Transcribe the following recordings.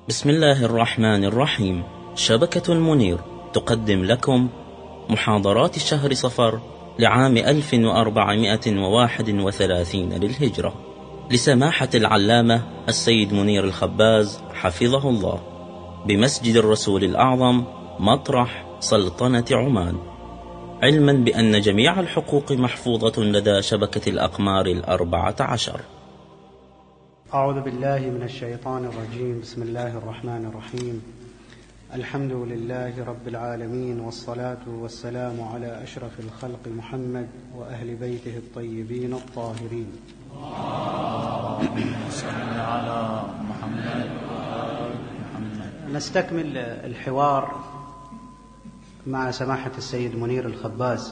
بسم الله الرحمن الرحيم. شبكة المنير تقدم لكم محاضرات شهر صفر لعام 1431 للهجرة لسماحة العلامة السيد منير الخباز حفظه الله بمسجد الرسول الأعظم مطرح سلطنة عمان، علما بأن جميع الحقوق محفوظة لدى شبكة الأقمار 14. أعوذ بالله من الشيطان الرجيم. بسم الله الرحمن الرحيم. الحمد لله رب العالمين، والصلاة والسلام على أشرف الخلق محمد وأهل بيته الطيبين الطاهرين. اللهم صل على محمد. نستكمل الحوار مع سماحة السيد منير الخباز،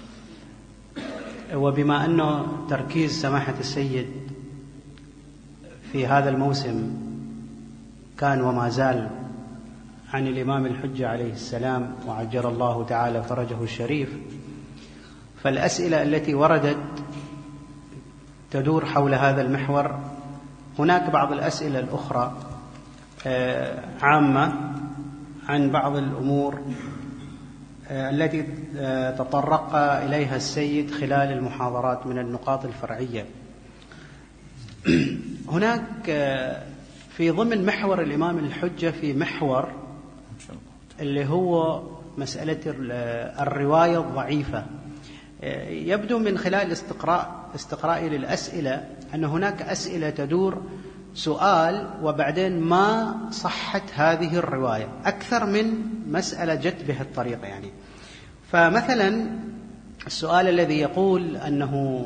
وبما أنه تركيز سماحة السيد في هذا الموسم كان وما زال عن الإمام الحجة عليه السلام وعجل الله تعالى فرجه الشريف، فالأسئلة التي وردت تدور حول هذا المحور. هناك بعض الأسئلة الأخرى عامة عن بعض الأمور التي تطرق إليها السيد خلال المحاضرات من النقاط الفرعية. هناك في ضمن محور الإمام الحجة في محور اللي هو مسألة الرواية الضعيفة. يبدو من خلال استقرائي للأسئلة أن هناك أسئلة تدور سؤال وبعدين ما صحت هذه الرواية، أكثر من مسألة جت به الطريقة يعني. فمثلا السؤال الذي يقول أنه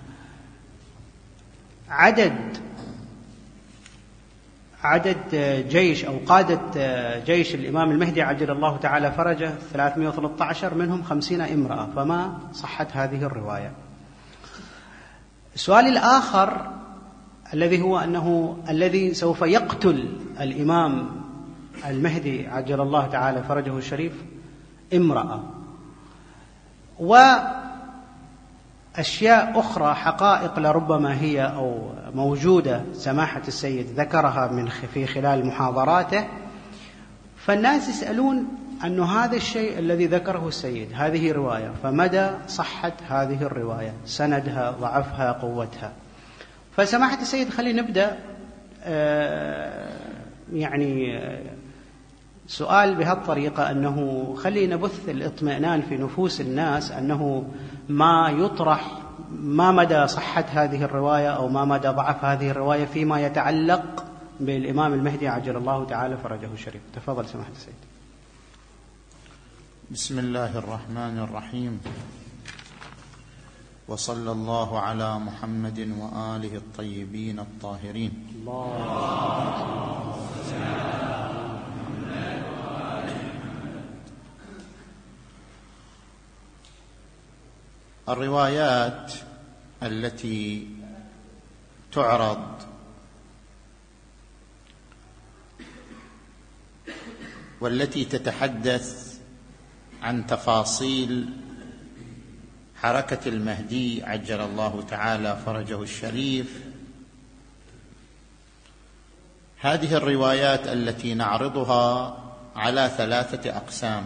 عدد جيش أو قادة جيش الإمام المهدي عجل الله تعالى فرجه 313، منهم 50 امرأة، فما صحت هذه الرواية. السؤال الآخر الذي هو أنه الذي سوف يقتل الإمام المهدي عجل الله تعالى فرجه الشريف امرأة، وأشياء أخرى حقائق لربما هي أو موجودة سماحة السيد ذكرها في خلال محاضراته، فالناس يسألون أن هذا الشيء الذي ذكره السيد هذه رواية، فمدى صحة هذه الرواية، سندها، ضعفها، قوتها. فسماحة السيد خلينا نبدأ سؤال بهالطريقة، أنه خلينا نبث الإطمئنان في نفوس الناس أنه ما يطرح ما مدى صحة هذه الرواية أو ما مدى ضعف هذه الرواية فيما يتعلق بالإمام المهدي عجل الله تعالى فرجه الشريف. تفضل سماحة السيد. بسم الله الرحمن الرحيم، وصلى الله على محمد وآله الطيبين الطاهرين. الروايات التي تعرض والتي تتحدث عن تفاصيل حركة المهدي عجل الله تعالى فرجه الشريف، هذه الروايات التي نعرضها على 3 أقسام.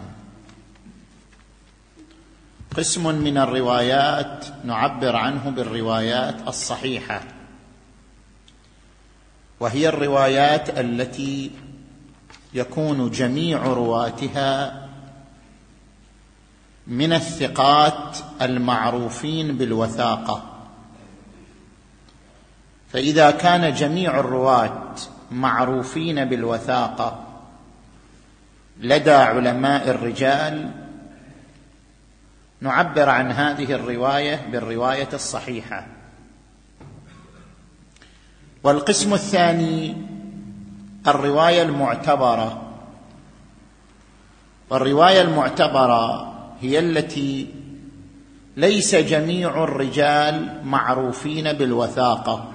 قسم من الروايات نعبر عنه بالروايات الصحيحة، وهي الروايات التي يكون جميع رواتها من الثقات المعروفين بالوثاقة. فإذا كان جميع الرواة معروفين بالوثاقة لدى علماء الرجال نعبر عن هذه الرواية بالرواية الصحيحة. والقسم الثاني الرواية المعتبرة، والرواية المعتبرة هي التي ليس جميع الرجال معروفين بالوثاقة،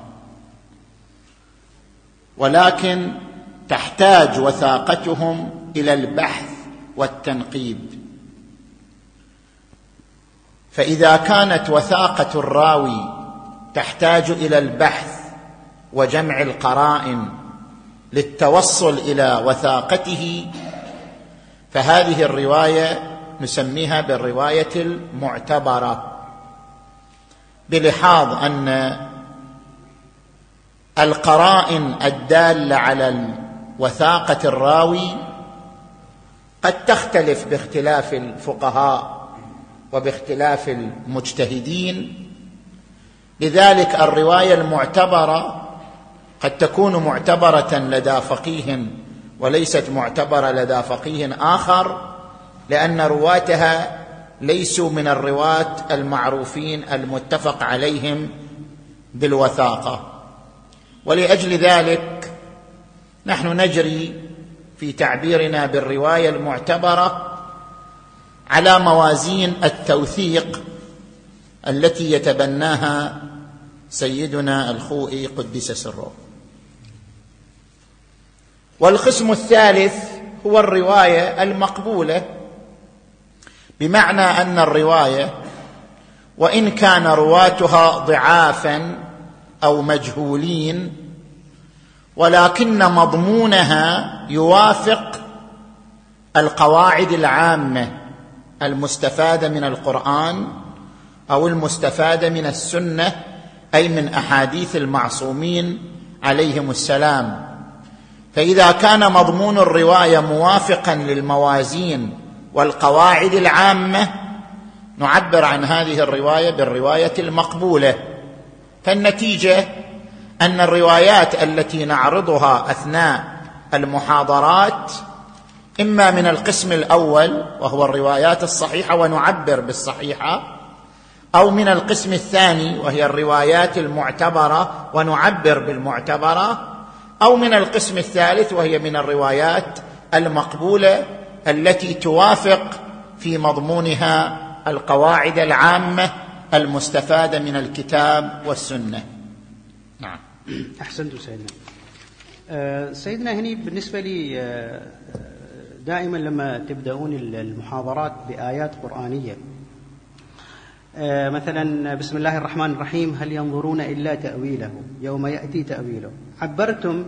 ولكن تحتاج وثاقتهم إلى البحث والتنقيب. فإذا كانت وثاقة الراوي تحتاج إلى البحث وجمع القرائن للتوصل إلى وثاقته، فهذه الرواية نسميها بالرواية المعتبرة، بلحاظ أن القرائن الدالة على وثاقة الراوي قد تختلف باختلاف الفقهاء وباختلاف المجتهدين. لذلك الرواية المعتبرة قد تكون معتبرة لدى فقيه وليست معتبرة لدى فقيه آخر، لأن رواتها ليسوا من الرواة المعروفين المتفق عليهم بالوثاقة. ولأجل ذلك نحن نجري في تعبيرنا بالرواية المعتبرة على موازين التوثيق التي يتبناها سيدنا الخوئي قدس سره. والقسم الثالث هو الرواية المقبولة، بمعنى أن الرواية وإن كان رواتها ضعافا أو مجهولين، ولكن مضمونها يوافق القواعد العامة المستفادة من القرآن أو المستفادة من السنة، أي من أحاديث المعصومين عليهم السلام. فإذا كان مضمون الرواية موافقا للموازين والقواعد العامة نعبر عن هذه الرواية بالرواية المقبولة. فالنتيجة أن الروايات التي نعرضها أثناء المحاضرات إما من القسم الأول وهو الروايات الصحيحة ونعبر بالصحيحة، أو من القسم الثاني وهي الروايات المعتبرة ونعبر بالمعتبرة، أو من القسم الثالث وهي من الروايات المقبولة التي توافق في مضمونها القواعد العامة المستفادة من الكتاب والسنة. نعم. أحسنت سيدنا. سيدنا هني بالنسبة لي دائما لما تبدأون المحاضرات بآيات قرآنية، مثلا بسم الله الرحمن الرحيم هل ينظرون إلا تأويله يوم يأتي تأويله، عبرتم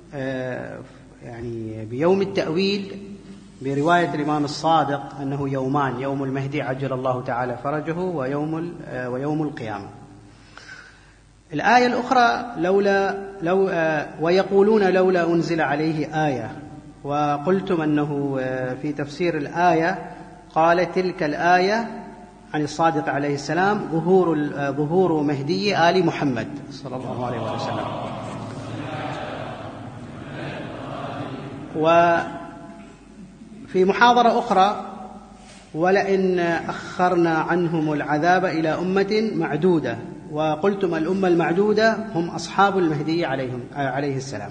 يعني بيوم التأويل برواية الإمام الصادق أنه يومان، يوم المهدي عجل الله تعالى فرجه ويوم القيامة. الآية الأخرى ويقولون لولا أنزل عليه آية، وقلتم أنه في تفسير الآية قال تلك الآية عن الصادق عليه السلام ظهور مهدي آل محمد صلى الله عليه وسلم. وفي محاضرة أخرى ولئن أخرنا عنهم العذاب إلى أمة معدودة، وقلتم الأمة المعدودة هم أصحاب المهدي عليه السلام.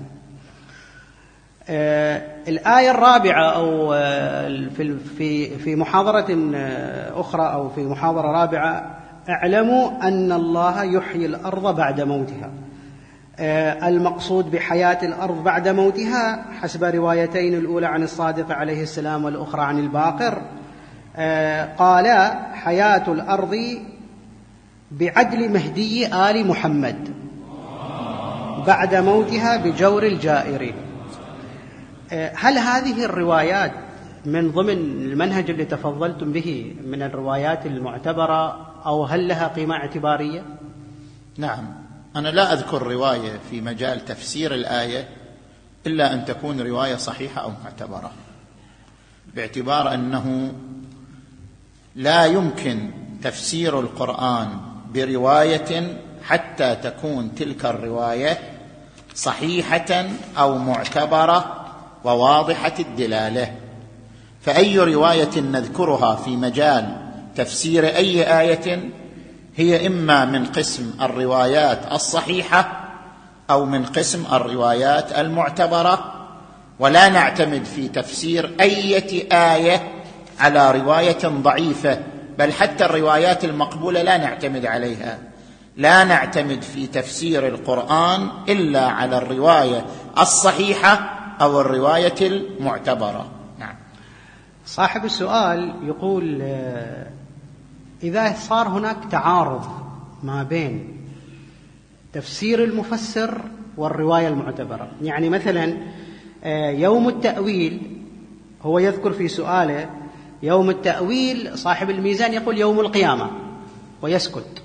الآية الرابعة أو في محاضرة أخرى أو في محاضرة رابعة اعلموا أن الله يحيي الأرض بعد موتها. المقصود بحياة الأرض بعد موتها حسب روايتين، الأولى عن الصادق عليه السلام والأخرى عن الباقر، قال حياة الأرض بعدل مهدي آل محمد بعد موتها بجور الجائرين. هل هذه الروايات من ضمن المنهج اللي تفضلتم به من الروايات المعتبرة أو هل لها قيمة اعتبارية؟ نعم، أنا لا أذكر رواية في مجال تفسير الآية إلا أن تكون رواية صحيحة أو معتبرة، باعتبار أنه لا يمكن تفسير القرآن برواية حتى تكون تلك الرواية صحيحة أو معتبرة وواضحة الدلالة. فأي رواية نذكرها في مجال تفسير أي آية هي إما من قسم الروايات الصحيحة أو من قسم الروايات المعتبرة، ولا نعتمد في تفسير أي آية على رواية ضعيفة، بل حتى الروايات المقبولة لا نعتمد عليها. لا نعتمد في تفسير القرآن إلا على الرواية الصحيحة أو الرواية المعتبرة. نعم. صاحب السؤال يقول إذا صار هناك تعارض ما بين تفسير المفسر والرواية المعتبرة. يعني مثلا يوم التأويل، هو يذكر في سؤاله يوم التأويل، صاحب الميزان يقول يوم القيامة ويسكت،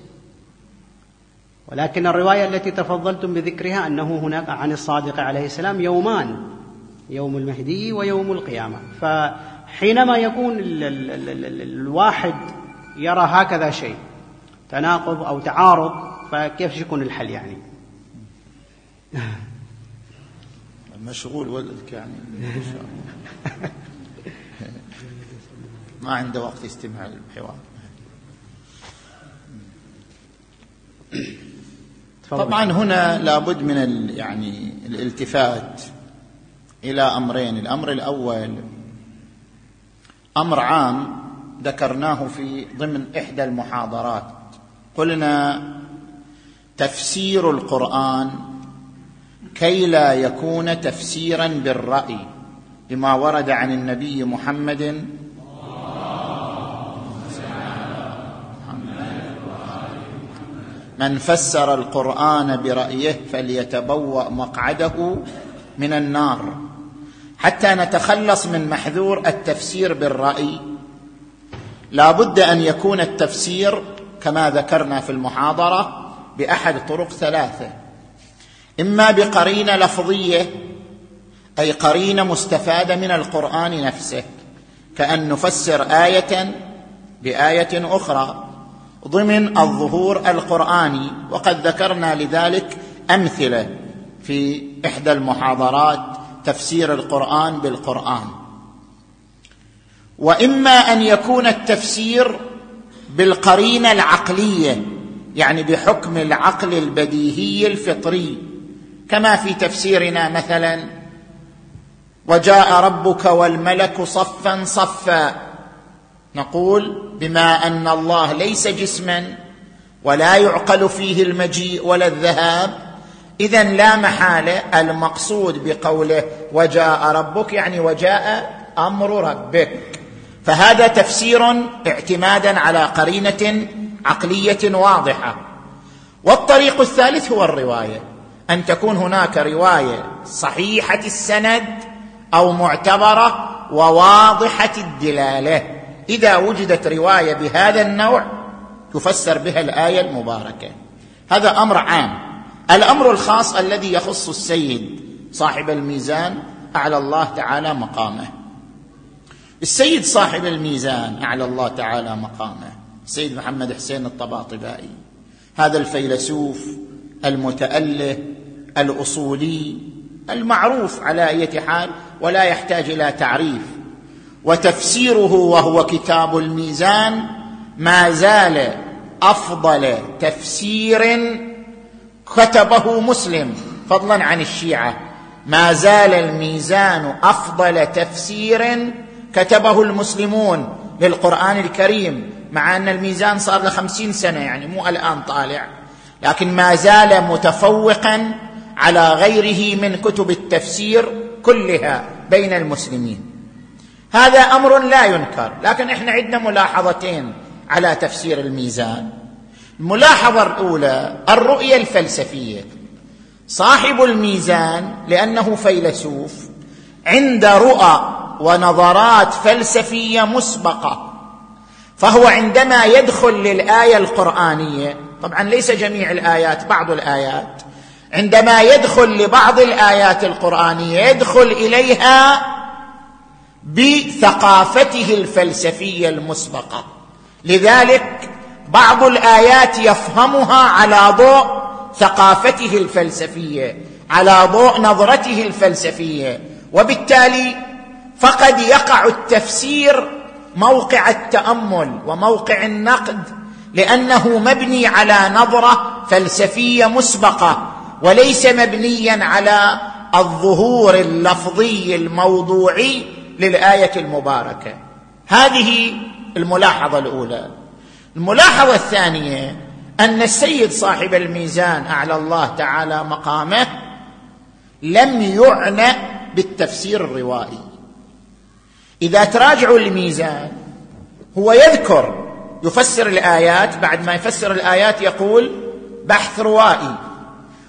ولكن الرواية التي تفضلتم بذكرها أنه هناك عن الصادق عليه السلام يومان، يوم المهدي ويوم القيامة. فحينما يكون الواحد يرى هكذا شيء تناقض أو تعارض، فكيف يكون الحل يعني؟ مشغول ولدك يعني ما عنده وقت يستمع للحوار. طبعا هنا لابد من يعني الالتفات إلى أمرين. الأمر الأول أمر عام ذكرناه في ضمن إحدى المحاضرات، قلنا تفسير القرآن كي لا يكون تفسيرا بالرأي لما ورد عن النبي محمد من فسر القرآن برأيه فليتبوأ مقعده من النار. حتى نتخلص من محذور التفسير بالرأي لا بد أن يكون التفسير كما ذكرنا في المحاضرة بأحد طرق ثلاثة: إما بقرينة لفظية، أي قرينة مستفادة من القرآن نفسه، كأن نفسر آية بآية أخرى ضمن الظهور القرآني، وقد ذكرنا لذلك أمثلة في إحدى المحاضرات تفسير القرآن بالقرآن. وإما أن يكون التفسير بالقرينة العقلية، يعني بحكم العقل البديهي الفطري، كما في تفسيرنا مثلا وجاء ربك والملك صفا صفا، نقول بما أن الله ليس جسما ولا يعقل فيه المجيء ولا الذهاب، إذن لا محالة المقصود بقوله وجاء ربك يعني وجاء أمر ربك، فهذا تفسير اعتمادا على قرينة عقلية واضحة. والطريق الثالث هو الرواية، أن تكون هناك رواية صحيحة السند أو معتبرة وواضحة الدلالة. إذا وجدت رواية بهذا النوع تفسر بها الآية المباركة. هذا أمر عام. الأمر الخاص الذي يخص السيد صاحب الميزان أعلى الله تعالى مقامه. السيد صاحب الميزان أعلى الله تعالى مقامه السيد محمد حسين الطباطبائي، هذا الفيلسوف المتأله الأصولي المعروف على أي حال ولا يحتاج إلى تعريف، وتفسيره وهو كتاب الميزان ما زال أفضل تفسير كتبه مسلم فضلا عن الشيعة. ما زال الميزان أفضل تفسير كتبه المسلمون للقرآن الكريم، مع أن الميزان صار له 50 سنة، يعني مو الآن طالع، لكن ما زال متفوقا على غيره من كتب التفسير كلها بين المسلمين. هذا أمر لا ينكر، لكن إحنا عندنا ملاحظتين على تفسير الميزان. الملاحظة الأولى الرؤية الفلسفية. صاحب الميزان لأنه فيلسوف عند رؤى ونظرات فلسفية مسبقة، فهو عندما يدخل للآية القرآنية، طبعا ليس جميع الآيات، بعض الآيات، عندما يدخل لبعض الآيات القرآنية يدخل إليها بثقافته الفلسفية المسبقة، لذلك بعض الآيات يفهمها على ضوء ثقافته الفلسفية، على ضوء نظرته الفلسفية، وبالتالي فقد يقع التفسير موقع التأمل وموقع النقد، لأنه مبني على نظرة فلسفية مسبقة وليس مبنيا على الظهور اللفظي الموضوعي للآية المباركة. هذه الملاحظة الأولى. الملاحظة الثانية أن السيد صاحب الميزان أعلى الله تعالى مقامه لم يعنى بالتفسير الروائي. إذا تراجعوا الميزان هو يفسر الآيات، بعد ما يفسر الآيات يقول بحث روائي،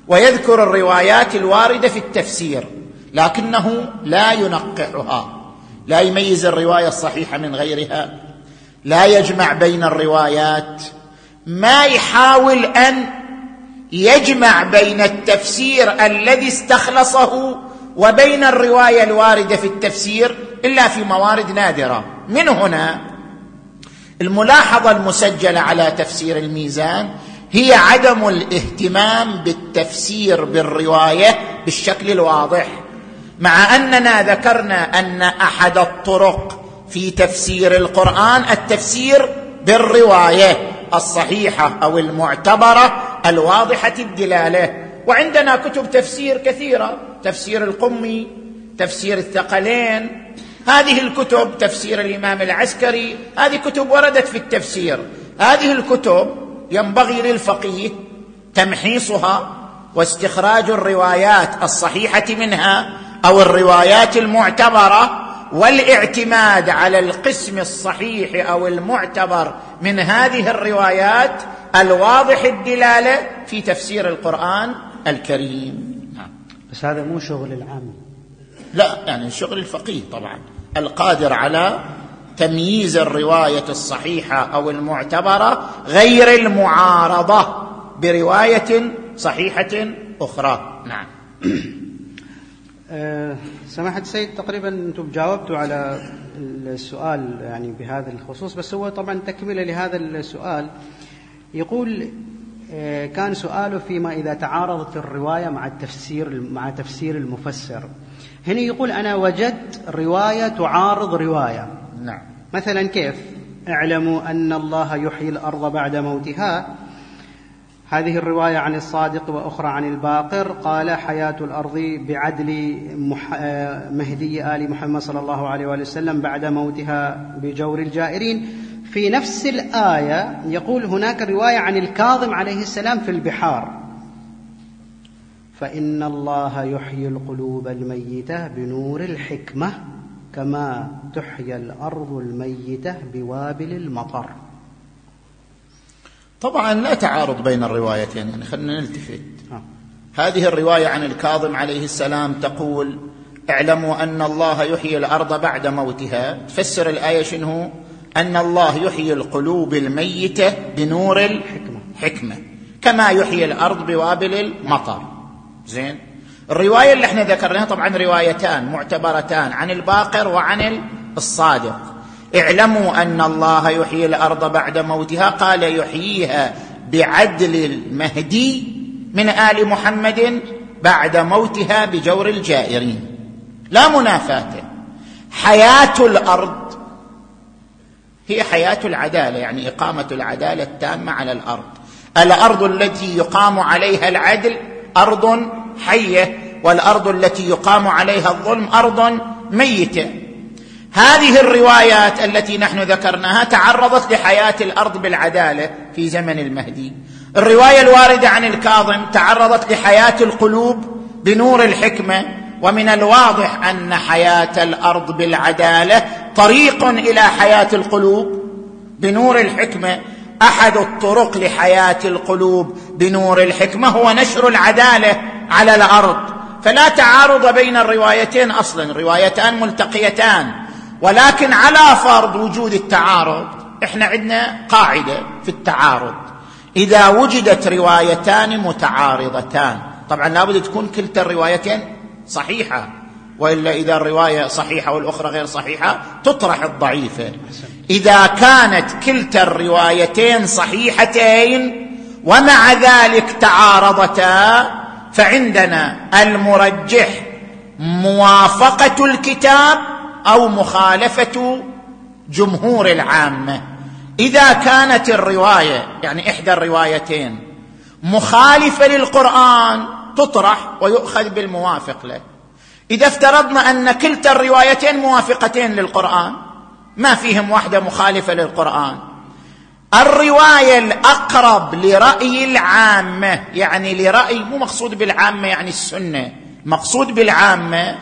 ويذكر الروايات الواردة في التفسير، لكنه لا ينقحها، لا يميز الرواية الصحيحة من غيرها، لا يجمع بين الروايات، ما يحاول أن يجمع بين التفسير الذي استخلصه وبين الرواية الواردة في التفسير إلا في موارد نادرة. من هنا الملاحظة المسجلة على تفسير الميزان هي عدم الاهتمام بالتفسير بالرواية بالشكل الواضح، مع أننا ذكرنا أن أحد الطرق في تفسير القرآن التفسير بالرواية الصحيحة أو المعتبرة الواضحة الدلالة. وعندنا كتب تفسير كثيرة، تفسير القمي، تفسير الثقلين، هذه الكتب، تفسير الإمام العسكري، هذه كتب وردت في التفسير. هذه الكتب ينبغي للفقيه تمحيصها واستخراج الروايات الصحيحة منها أو الروايات المعتبرة، والاعتماد على القسم الصحيح أو المعتبر من هذه الروايات الواضح الدلالة في تفسير القرآن الكريم. بس هذا مو شغل العام، لا، يعني شغل الفقيه طبعا القادر على تمييز الرواية الصحيحة أو المعتبرة غير المعارضة برواية صحيحة أخرى. نعم. سماحة السيد، تقريبا أنتم جاوبتوا على السؤال يعني بهذا الخصوص، بس هو طبعا تكملة لهذا السؤال. يقول كان سؤاله فيما إذا تعارضت الرواية مع تفسير المفسر. هنا يقول أنا وجدت رواية تعارض رواية. نعم. مثلا كيف؟ اعلموا أن الله يحيي الأرض بعد موتها، هذه الرواية عن الصادق وأخرى عن الباقر، قال حياة الأرض بعدل مهدي آل محمد صلى الله عليه وآله وسلم بعد موتها بجور الجائرين. في نفس الآية يقول هناك رواية عن الكاظم عليه السلام في البحار، فإن الله يحيي القلوب الميتة بنور الحكمة كما تحيي الأرض الميتة بوابل المطر. طبعا لا تعارض بين الروايتين، يعني خلينا نلتفت. هذه الرواية عن الكاظم عليه السلام تقول اعلموا أن الله يحيي الأرض بعد موتها، تفسر الآية شنو؟ أن الله يحيي القلوب الميتة بنور الحكمة كما يحيي الأرض بوابل المطر. زين. الرواية اللي احنا ذكرناها طبعا روايتان معتبرتان عن الباقر وعن الصادق. اعلموا أن الله يحيي الأرض بعد موتها، قال يحييها بعدل المهدي من آل محمد بعد موتها بجور الجائرين، لا منافاة. حياة الأرض هي حياة العدالة، يعني إقامة العدالة التامة على الأرض. الأرض التي يقام عليها العدل أرض حية، والأرض التي يقام عليها الظلم أرض ميتة. هذه الروايات التي نحن ذكرناها تعرضت لحياة الأرض بالعدالة في زمن المهدي. الرواية الواردة عن الكاظم تعرضت لحياة القلوب بنور الحكمة، ومن الواضح أن حياة الأرض بالعدالة طريق إلى حياة القلوب بنور الحكمة. أحد الطرق لحياة القلوب بنور الحكمة هو نشر العدالة على الأرض، فلا تعارض بين الروايتين أصلا، روايتان ملتقيتان، ولكن على فرض وجود التعارض احنا عندنا قاعدة في التعارض: إذا وجدت روايتان متعارضتان، طبعا لابد تكون كلتا الروايتين صحيحة، وإلا إذا الرواية صحيحة والأخرى غير صحيحة تطرح الضعيفة. إذا كانت كلتا الروايتين صحيحتين ومع ذلك تعارضتا، فعندنا المرجح موافقة الكتاب أو مخالفة جمهور العامة. إذا كانت الرواية يعني إحدى الروايتين مخالفة للقرآن تطرح ويؤخذ بالموافق له. إذا افترضنا أن كلتا الروايتين موافقتين للقرآن، ما فيهم واحدة مخالفة للقرآن، الرواية الأقرب لرأي العامة، يعني لرأي، مو مقصود بالعامة يعني السنة، مقصود بالعامة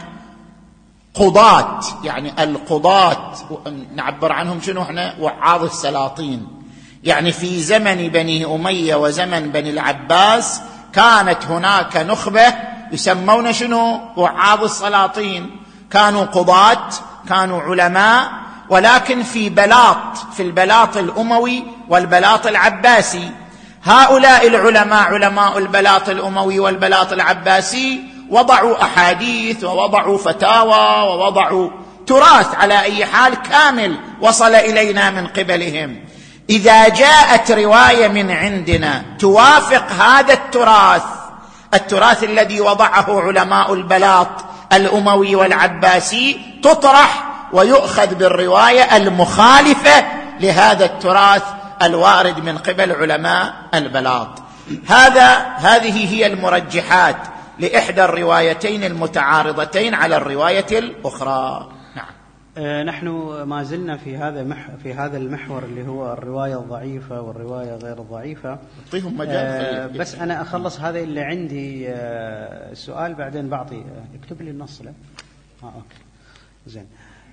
قضاة، يعني القضاة نعبر عنهم شنو احنا؟ وعاظ السلاطين. يعني في زمن بني أمية وزمن بني العباس كانت هناك نخبة يسمون شنو؟ وعاظ السلاطين، كانوا قضاة، كانوا علماء، ولكن في البلاط الأموي والبلاط العباسي. هؤلاء العلماء، علماء البلاط الأموي والبلاط العباسي، وضعوا أحاديث ووضعوا فتاوى ووضعوا تراث على أي حال كامل وصل إلينا من قبلهم. إذا جاءت رواية من عندنا توافق هذا التراث الذي وضعه علماء البلاط الأموي والعباسي، تطرح ويؤخذ بالرواية المخالفة لهذا التراث الوارد من قبل علماء البلاط. هذه هي المرجحات لإحدى الروايتين المتعارضتين على الرواية الأخرى. نعم. نحن ما زلنا في هذا المحور اللي هو الرواية الضعيفة والرواية غير الضعيفة. أعطيهم مجال. بس أنا أخلص هذا اللي عندي السؤال، بعدين بعطي. اكتب لي النص له. أوكي زين.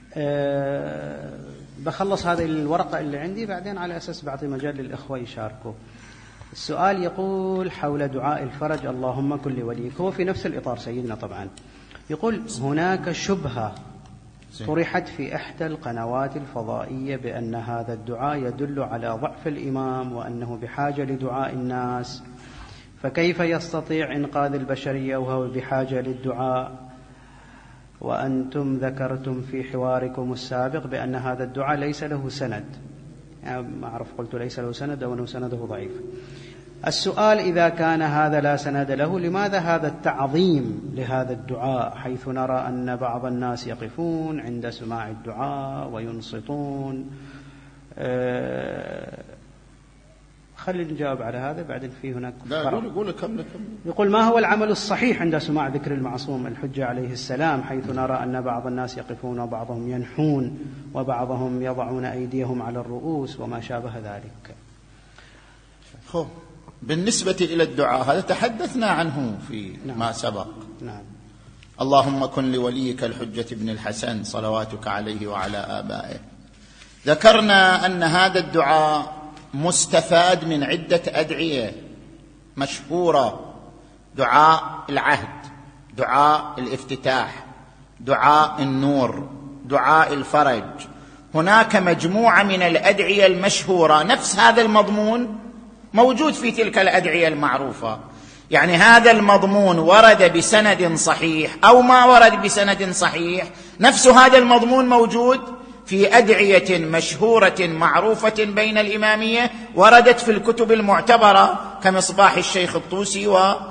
بخلص هذه الورقة اللي عندي، بعدين على أساس بعطي مجال للإخوة يشاركوا. السؤال يقول حول دعاء الفرج اللهم كن لوليك، هو في نفس الإطار سيدنا طبعا. يقول هناك شبهة طرحت في إحدى القنوات الفضائية بأن هذا الدعاء يدل على ضعف الإمام وأنه بحاجة لدعاء الناس، فكيف يستطيع إنقاذ البشرية وهو بحاجة للدعاء؟ وأنتم ذكرتم في حواركم السابق بأن هذا الدعاء ليس له سند، ما أعرف قلت ليس له سند أو أنه سنده ضعيف. السؤال إذا كان هذا لا سند له، لماذا هذا التعظيم لهذا الدعاء، حيث نرى أن بعض الناس يقفون عند سماع الدعاء وينصتون؟ خلينا نجاوب على هذا، بعدين في هناك قول كمل. يقول ما هو العمل الصحيح عند سماع ذكر المعصوم الحجة عليه السلام، حيث نرى أن بعض الناس يقفون وبعضهم ينحون وبعضهم يضعون أيديهم على الرؤوس وما شابه ذلك؟ بالنسبة إلى الدعاء هذا تحدثنا عنه في ما سبق. نعم. اللهم كن لوليك الحجة ابن الحسن صلواتك عليه وعلى آبائه. ذكرنا أن هذا الدعاء مستفاد من عدة أدعية مشهورة: دعاء العهد، دعاء الافتتاح، دعاء النور، دعاء الفرج. هناك مجموعة من الأدعية المشهورة نفس هذا المضمون موجود في تلك الأدعية المعروفة. يعني هذا المضمون ورد بسند صحيح أو ما ورد بسند صحيح، نفس هذا المضمون موجود في أدعية مشهورة معروفة بين الإمامية وردت في الكتب المعتبرة كمصباح الشيخ الطوسي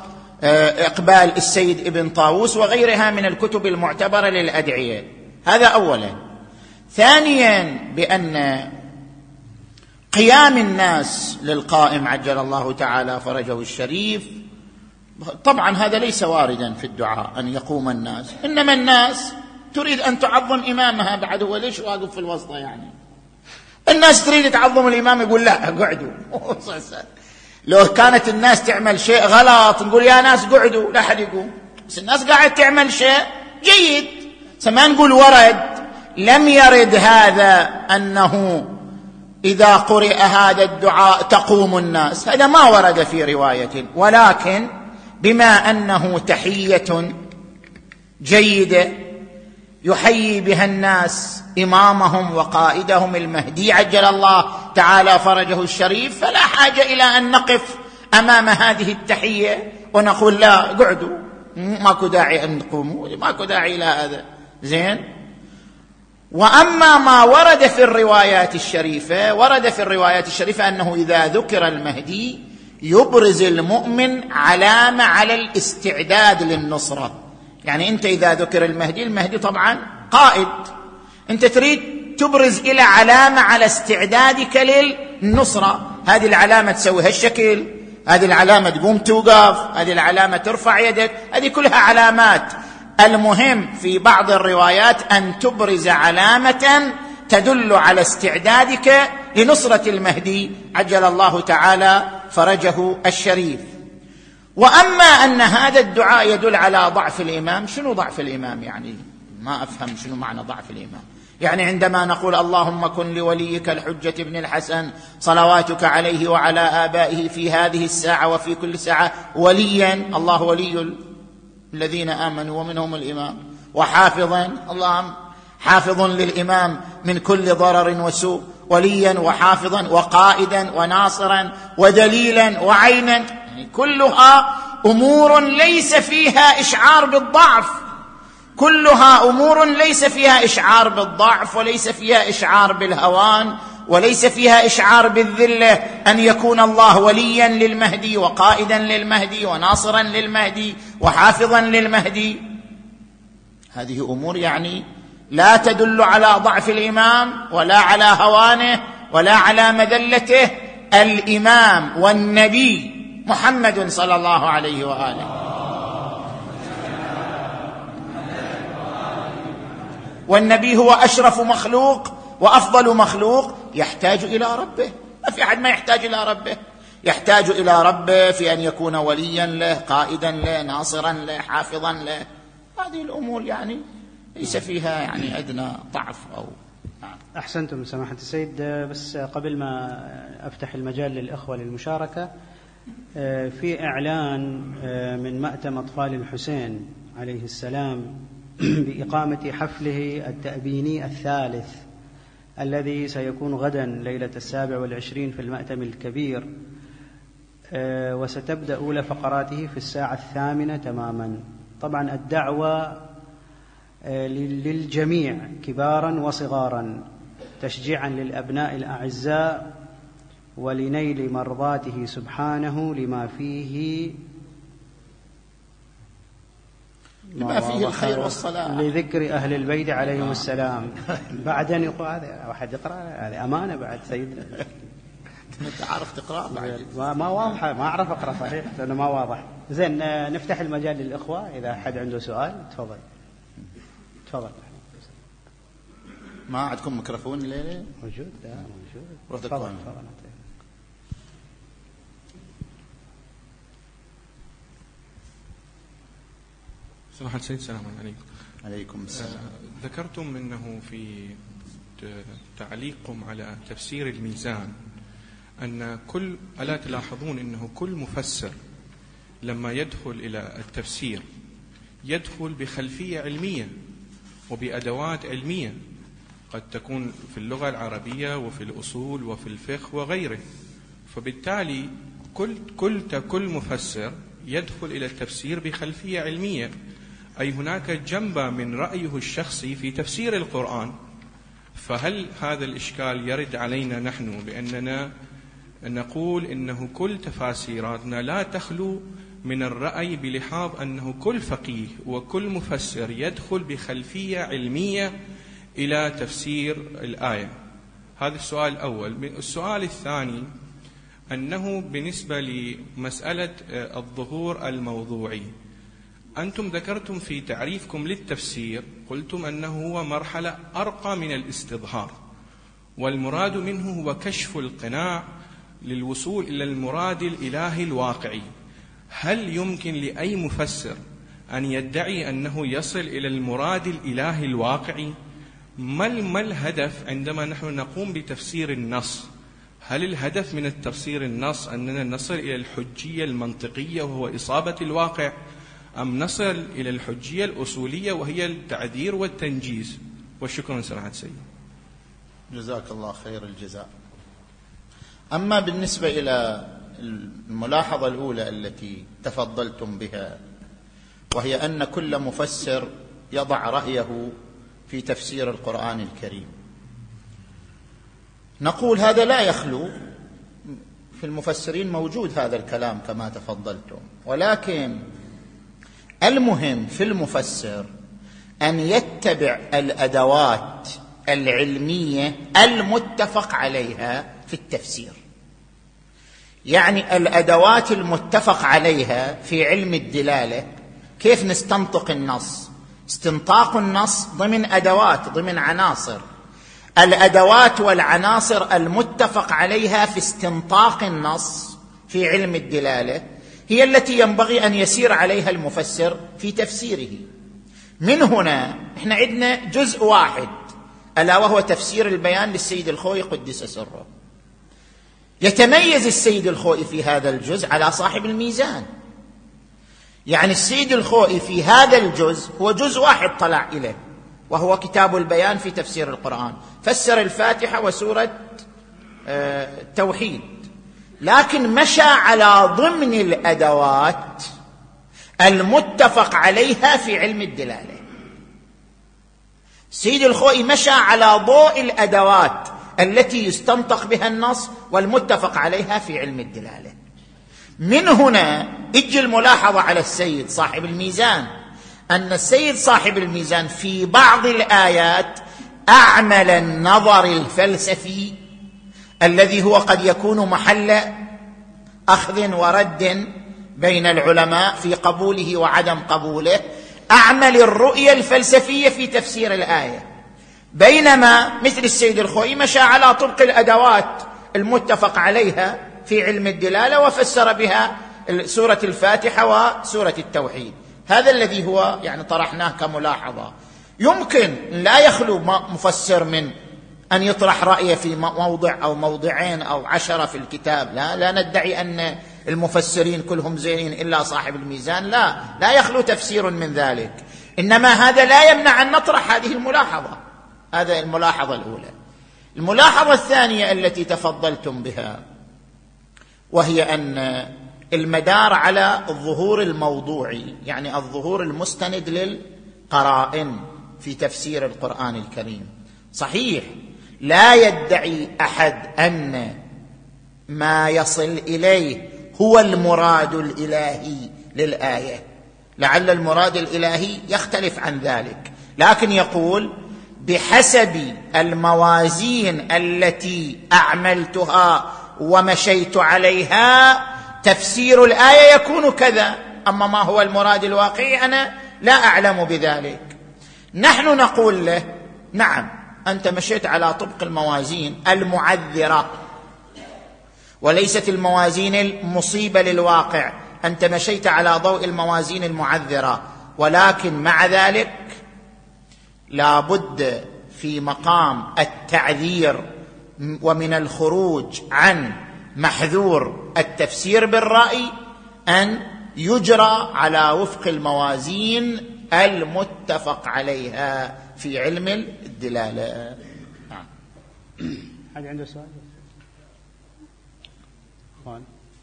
وإقبال السيد ابن طاووس وغيرها من الكتب المعتبرة للأدعية. هذا أولا. ثانيا، بأن قيام الناس للقائم عجل الله تعالى فرجه الشريف، طبعا هذا ليس واردا في الدعاء أن يقوم الناس، إنما الناس تريد أن تعظم إمامها، بعد هو ليش واقف في الوسط؟ يعني الناس تريد تعظم الإمام، يقول لا اقعدوا. لو كانت الناس تعمل شيء غلط نقول يا ناس قعدوا لا أحد يقوم، بس الناس قاعد تعمل شيء جيد ما نقول ورد. لم يرد هذا أنه إذا قرئ هذا الدعاء تقوم الناس، هذا ما ورد في رواية، ولكن بما أنه تحية جيدة يحيي بها الناس إمامهم وقائدهم المهدي عجل الله تعالى فرجه الشريف، فلا حاجة إلى أن نقف أمام هذه التحية ونقول لا قعدوا، ماكو داعي أن تقوموا، ماكو داعي إلى هذا. زين. وأما ما ورد في الروايات الشريفة، ورد في الروايات الشريفة أنه إذا ذكر المهدي يبرز المؤمن علامة على الاستعداد للنصرة. يعني أنت إذا ذكر المهدي طبعا قائد، أنت تريد تبرز إلى علامة على استعدادك للنصرة. هذه العلامة تسوي هالشكل، هذه العلامة تقوم توقف، هذه العلامة ترفع يدك، هذه كلها علامات. المهم في بعض الروايات أن تبرز علامة تدل على استعدادك لنصرة المهدي عجل الله تعالى فرجه الشريف. وأما أن هذا الدعاء يدل على ضعف الإمام، شنو ضعف الإمام؟ يعني ما أفهم شنو معنى ضعف الإمام. يعني عندما نقول اللهم كن لوليك الحجة بن الحسن صلواتك عليه وعلى آبائه في هذه الساعة وفي كل ساعة وليا، الله ولي الذين آمنوا ومنهم الإمام، وحافظا، اللهم حافظ للإمام من كل ضرر وسوء، وليا وحافظا وقائدا وناصرا ودليلا وعينا، يعني كلها أمور ليس فيها إشعار بالضعف، كلها أمور ليس فيها إشعار بالضعف، وليس فيها إشعار بالهوان، وليس فيها إشعار بالذلة، أن يكون الله وليا للمهدي وقائدا للمهدي وناصرا للمهدي وحافظا للمهدي. هذه أمور يعني لا تدل على ضعف الإمام ولا على هوانه ولا على مذلته. الإمام والنبي محمد صلى الله عليه وآله، والنبي هو أشرف مخلوق وأفضل مخلوق، يحتاج إلى ربه. ما في أحد ما يحتاج إلى ربه، يحتاج إلى ربه في أن يكون وليا له، قائدا له، ناصرا له، حافظا له. هذه الأمور يعني ليس فيها يعني أدنى ضعف أو أحسنتم سماحة السيد. بس قبل ما أفتح المجال للإخوة للمشاركة، في إعلان من مأتم أطفال الحسين عليه السلام بإقامة حفله التأبيني الثالث الذي سيكون غدا ليلة 27 في المأتم الكبير، وستبدأ أولى فقراته في 8:00 تماما. طبعا الدعوة للجميع كبارا وصغارا، تشجيعا للأبناء الأعزاء ولنيل مرضاته سبحانه لما فيه الخير والصلاح، لذكر أهل البيت عليهم السلام. بعدين يقول هذا واحد يقرأ، هذه أمانة بعد سيدنا. أنت عارف تقرأ بعد؟ ما واضحة، ما أعرف أقرأ صحيح لأنه ما واضح. زين، نفتح المجال للإخوة، إذا حد عنده سؤال تفضل. تفضل. ما عندكم ميكروفون الليلة؟ موجود. تفضل. سماحة السيد السلام عليكم. عليكم السلام. ذكرتم أنه في تعليقكم على تفسير الميزان أن ألا تلاحظون أنه كل مفسر لما يدخل إلى التفسير يدخل بخلفية علمية وبأدوات علمية قد تكون في اللغة العربية وفي الأصول وفي الفقه وغيره، فبالتالي كل مفسر يدخل إلى التفسير بخلفية علمية، أي هناك جنبة من رأيه الشخصي في تفسير القرآن. فهل هذا الإشكال يرد علينا نحن بأننا نقول إنه كل تفاسيراتنا لا تخلو من الرأي بلحاظ أنه كل فقيه وكل مفسر يدخل بخلفية علمية إلى تفسير الآية؟ هذا السؤال الأول. السؤال الثاني أنه بالنسبة لمسألة الظهور الموضوعي، أنتم ذكرتم في تعريفكم للتفسير قلتم أنه هو مرحلة أرقى من الاستظهار، والمراد منه هو كشف القناع للوصول إلى المراد الإلهي الواقعي. هل يمكن لأي مفسر أن يدعي أنه يصل إلى المراد الإلهي الواقعي؟ ما الهدف عندما نحن نقوم بتفسير النص؟ هل الهدف من التفسير النص أننا نصل إلى الحجية المنطقية وهو إصابة الواقع، أم نصل إلى الحجية الأصولية وهي التعذير والتنجيز؟ وشكرا سماحة السيد. جزاك الله خير الجزاء. أما بالنسبة إلى الملاحظة الأولى التي تفضلتم بها، وهي أن كل مفسر يضع رأيه في تفسير القرآن الكريم، نقول هذا لا يخلو في المفسرين، موجود هذا الكلام كما تفضلتم، ولكن المهم في المفسر أن يتبع الأدوات العلمية المتفق عليها في التفسير. يعني الأدوات المتفق عليها في علم الدلالة، كيف نستنطق النص؟ استنطاق النص ضمن أدوات، ضمن عناصر. الأدوات والعناصر المتفق عليها في استنطاق النص في علم الدلالة هي التي ينبغي أن يسير عليها المفسر في تفسيره. من هنا احنا عندنا جزء واحد ألا وهو تفسير البيان للسيد الخوئي قدس سره. يتميز السيد الخوئي في هذا الجزء على صاحب الميزان. يعني السيد الخوئي في هذا الجزء هو جزء واحد طلع إليه، وهو كتاب البيان في تفسير القرآن، فسر الفاتحة وسورة التوحيد، لكن مشى على ضمن الأدوات المتفق عليها في علم الدلالة. السيد الخوئي مشى على ضوء الأدوات التي يستنطق بها النص والمتفق عليها في علم الدلالة. من هنا اجي الملاحظة على السيد صاحب الميزان، أن السيد صاحب الميزان في بعض الآيات أعمل النظر الفلسفي الذي هو قد يكون محل أخذ ورد بين العلماء في قبوله وعدم قبوله، أعمل الرؤية الفلسفية في تفسير الآية، بينما مثل السيد الخوئي مشى على طبق الأدوات المتفق عليها في علم الدلالة وفسر بها سورة الفاتحة وسورة التوحيد. هذا الذي هو يعني طرحناه كملاحظة. يمكن لا يخلو مفسر من أن يطرح رأيه في موضع أو موضعين أو 10 في الكتاب، لا ندعي أن المفسرين كلهم زينين إلا صاحب الميزان، لا يخلو تفسير من ذلك، إنما هذا لا يمنع أن نطرح هذه الملاحظة. هذا الملاحظة الأولى. الملاحظة الثانية التي تفضلتم بها، وهي أن المدار على الظهور الموضوعي، يعني الظهور المستند للقرائن في تفسير القرآن الكريم. صحيح لا يدعي أحد أن ما يصل إليه هو المراد الإلهي للآية، لعل المراد الإلهي يختلف عن ذلك، لكن يقول بحسب الموازين التي أعملتها ومشيت عليها تفسير الآية يكون كذا، أما ما هو المراد الواقعي أنا لا أعلم بذلك. نحن نقول له نعم، أنت مشيت على طبق الموازين المعذرة وليست الموازين المصيبة للواقع، أنت مشيت على ضوء الموازين المعذرة، ولكن مع ذلك لا بد في مقام التعذير ومن الخروج عن محذور التفسير بالرأي أن يجرى على وفق الموازين المتفق عليها في علم الدلالة. حد عنده سؤال؟ أخوان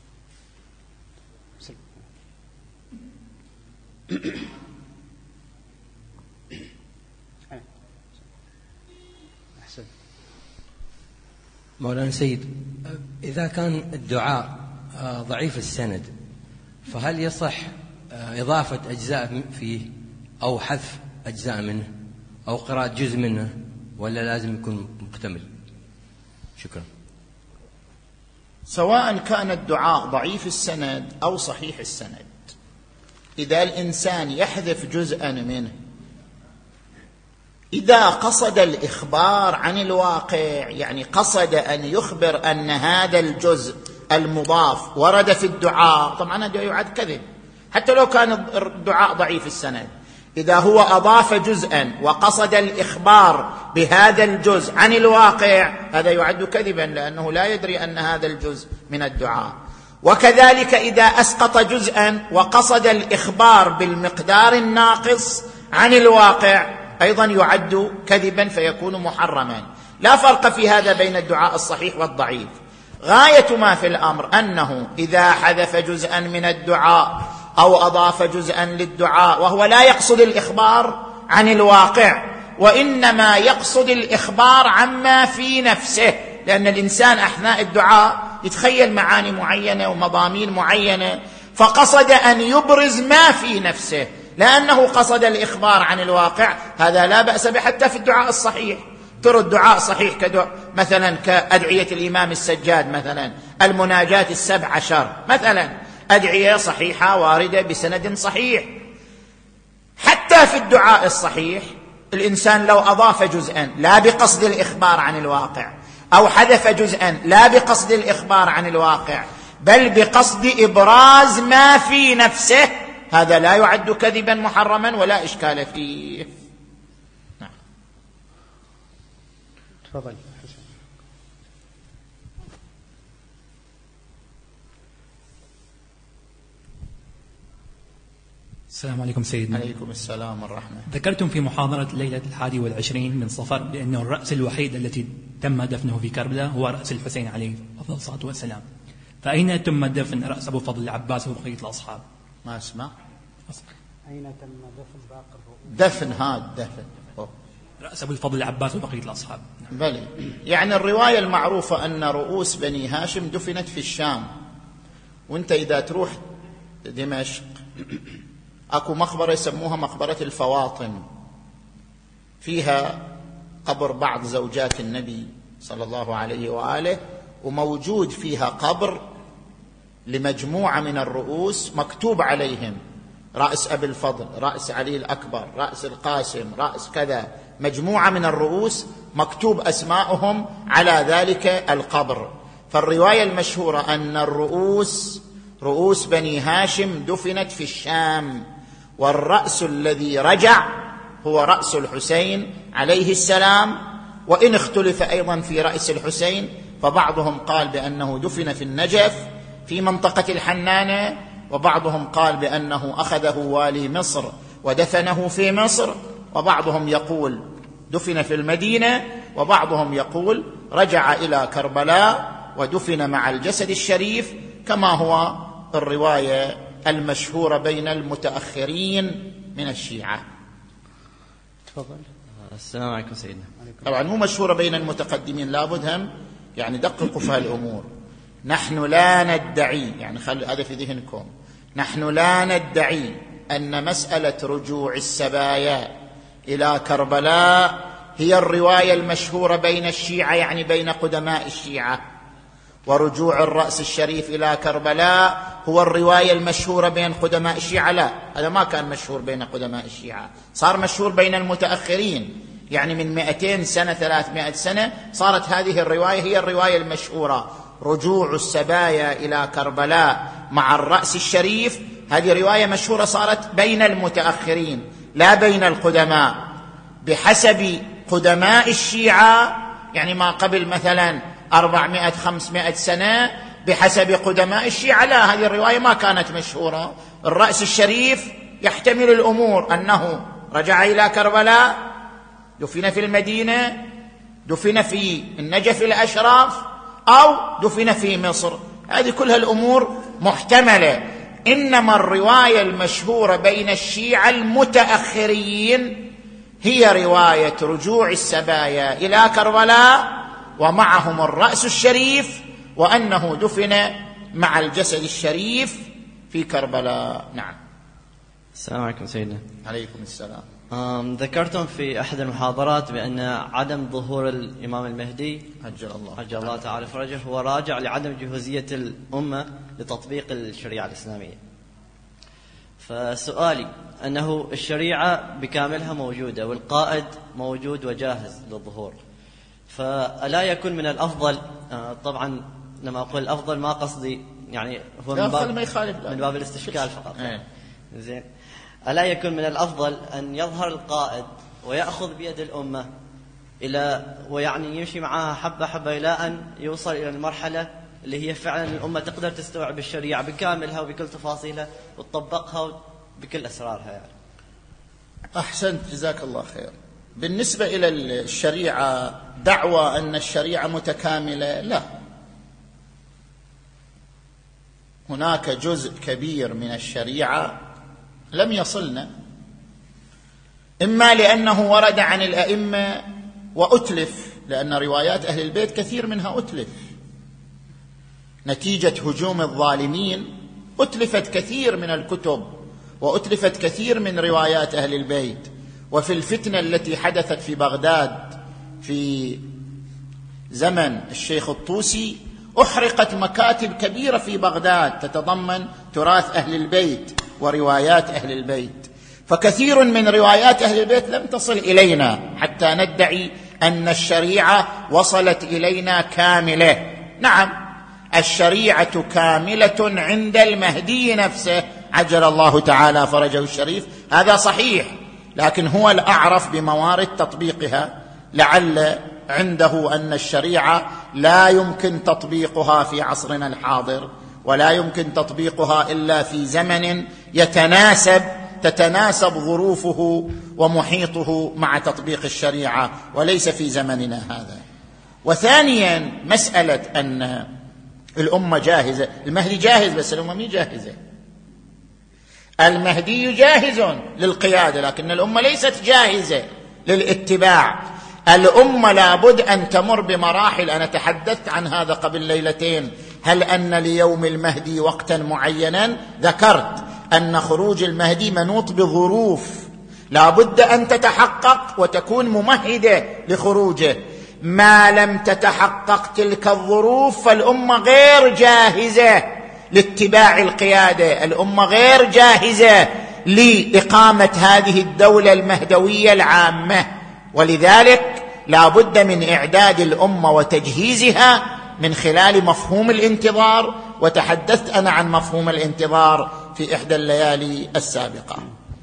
مولانا سيد، إذا كان الدعاء ضعيف السند فهل يصح إضافة أجزاء فيه أو حذف أجزاء منه أو قراءة جزء منه، ولا لازم يكون مكتمل؟ شكرا. سواء كان الدعاء ضعيف السند أو صحيح السند، إذا الإنسان يحذف جزءا منه إذا قصد الإخبار عن الواقع، يعني قصد أن يخبر أن هذا الجزء المضاف ورد في الدعاء، طبعا هذا يعد كذب حتى لو كان الدعاء ضعيف السند. إذا هو أضاف جزءا وقصد الإخبار بهذا الجزء عن الواقع هذا يعد كذبا، لأنه لا يدري أن هذا الجزء من الدعاء. وكذلك إذا أسقط جزءا وقصد الإخبار بالمقدار الناقص عن الواقع أيضا يعد كذبا فيكون محرما. لا فرق في هذا بين الدعاء الصحيح والضعيف. غاية ما في الأمر أنه إذا حذف جزءا من الدعاء أو أضاف جزءا للدعاء وهو لا يقصد الإخبار عن الواقع وإنما يقصد الإخبار عما في نفسه، لأن الإنسان أثناء الدعاء يتخيل معاني معينة ومضامين معينة، فقصد أن يبرز ما في نفسه لأنه قصد الإخبار عن الواقع، هذا لا بأس به حتى في الدعاء الصحيح. ترى الدعاء صحيح مثلا كأدعية الإمام السجاد، مثلا المناجات 17 مثلا، أدعية صحيحة واردة بسند صحيح. حتى في الدعاء الصحيح الإنسان لو أضاف جزءا لا بقصد الإخبار عن الواقع أو حذف جزءا لا بقصد الإخبار عن الواقع بل بقصد إبراز ما في نفسه، هذا لا يعد كذبا محرما ولا إشكال فيه. تفضل حسين. السلام عليكم سيدنا. عليكم السلام والرحمة. ذكرتم في محاضرة ليلة 21 من صفر بأن الرأس الوحيد التي تم دفنه في كربلاء هو رأس الحسين عليه أفضل الصلاة والسلام، فأين تم دفن رأس أبو فضل العباس وبقية الأصحاب؟ ما اسمع. أين تم دفن باقي الرؤوس؟ دفن هذا دفن رأس أبو الفضل العباس وبقية الأصحاب. بلي، يعني الرواية المعروفة أن رؤوس بني هاشم دفنت في الشام، وانت إذا تروح دمشق أكو مقبرة يسموها مقبرة الفواطم، فيها قبر بعض زوجات النبي صلى الله عليه وآله، وموجود فيها قبر لمجموعة من الرؤوس مكتوب عليهم رأس أبي الفضل، رأس علي الأكبر، رأس القاسم، رأس كذا، مجموعة من الرؤوس مكتوب أسماؤهم على ذلك القبر. فالرواية المشهورة أن رؤوس بني هاشم دفنت في الشام، والرأس الذي رجع هو رأس الحسين عليه السلام. وإن اختلف أيضا في رأس الحسين، فبعضهم قال بأنه دفن في النجف في منطقة الحنانة، وبعضهم قال بأنه أخذه والي مصر ودفنه في مصر، وبعضهم يقول دفن في المدينة، وبعضهم يقول رجع إلى كربلاء ودفن مع الجسد الشريف، كما هو الرواية المشهورة بين المتأخرين من الشيعة. تفضل. السلام عليكم سيدنا. طبعا مو مشهورة بين المتقدمين، لابد هم يعني دققوا في هالأمور. نحن لا ندعي، يعني خلوا هذا في ذهنكم، نحن لا ندعي أن مسألة رجوع السبايا إلى كربلاء هي الرواية المشهورة بين الشيعة، يعني بين قدماء الشيعة، ورجوع الرأس الشريف إلى كربلاء هو الرواية المشهورة بين قدماء الشيعة. لا، هذا ما كان مشهور بين قدماء الشيعة، صار مشهور بين المتأخرين، يعني من 200 سنة 300 سنة صارت هذه الرواية هي الرواية المشهورة. رجوع السبايا إلى كربلاء مع الرأس الشريف، هذه رواية مشهورة صارت بين المتأخرين لا بين القدماء. بحسب قدماء الشيعة، يعني ما قبل مثلا 400-500 سنة، بحسب قدماء الشيعة لا، هذه الرواية ما كانت مشهورة. الرأس الشريف يحتمل الأمور أنه رجع إلى كربلاء، دفن في المدينة، دفن في النجف الأشراف، أو دفن في مصر، هذه كلها الأمور محتملة. إنما الرواية المشهورة بين الشيعة المتأخرين هي رواية رجوع السبايا إلى كربلاء ومعهم الرأس الشريف، وأنه دفن مع الجسد الشريف في كربلاء. نعم. السلام عليكم سيدنا. عليكم السلام. ذكرتم في أحد المحاضرات بأن عدم ظهور الإمام المهدي عجل الله تعالى فرجه هو راجع لعدم جهوزية الأمة لتطبيق الشريعة الإسلامية. فسؤالي أنه الشريعة بكاملها موجودة والقائد موجود وجاهز للظهور، فألا يكون من الأفضل، طبعا لما أقول الأفضل ما قصدي يعني هو من باب الاستشكال فقط، زين، ألا يكون من الأفضل أن يظهر القائد ويأخذ بيد الأمة ويعني يمشي معها حبة حبة إلى أن يوصل إلى المرحلة اللي هي فعلا الأمة تقدر تستوعب الشريعة بكاملها وبكل تفاصيلها وتطبقها بكل أسرارها يعني. أحسنت، جزاك الله خير. بالنسبة إلى الشريعة، دعوى أن الشريعة متكاملة، لا، هناك جزء كبير من الشريعة لم يصلنا، إما لأنه ورد عن الأئمة وأتلف، لأن روايات أهل البيت كثير منها أتلف نتيجة هجوم الظالمين، أتلفت كثير من الكتب وأتلفت كثير من روايات أهل البيت. وفي الفتنة التي حدثت في بغداد في زمن الشيخ الطوسي أحرقت مكاتب كبيرة في بغداد تتضمن تراث أهل البيت وروايات أهل البيت، فكثير من روايات أهل البيت لم تصل إلينا حتى ندعي أن الشريعة وصلت إلينا كاملة. نعم، الشريعة كاملة عند المهدي نفسه عجل الله تعالى فرجه الشريف، هذا صحيح، لكن هو الأعرف بموارد تطبيقها. لعل عنده أن الشريعة لا يمكن تطبيقها في عصرنا الحاضر، ولا يمكن تطبيقها إلا في زمن تتناسب ظروفه ومحيطه مع تطبيق الشريعة، وليس في زمننا هذا. وثانيا مسألة أن الأمة جاهزة، المهدي جاهز بس الأمة مي جاهزة. المهدي جاهز للقيادة لكن الأمة ليست جاهزة للاتباع. الأمة لابد أن تمر بمراحل، أنا تحدثت عن هذا قبل ليلتين. هل أن ليوم المهدي وقتا معينا؟ ذكرت أن خروج المهدي منوط بظروف لابد أن تتحقق وتكون ممهدة لخروجه. ما لم تتحقق تلك الظروف فالأمة غير جاهزة لاتباع القيادة، الأمة غير جاهزة لإقامة هذه الدولة المهدوية العامة. ولذلك لا بد من إعداد الأمة وتجهيزها من خلال مفهوم الانتظار، وتحدثت أنا عن مفهوم الانتظار في إحدى الليالي السابقة.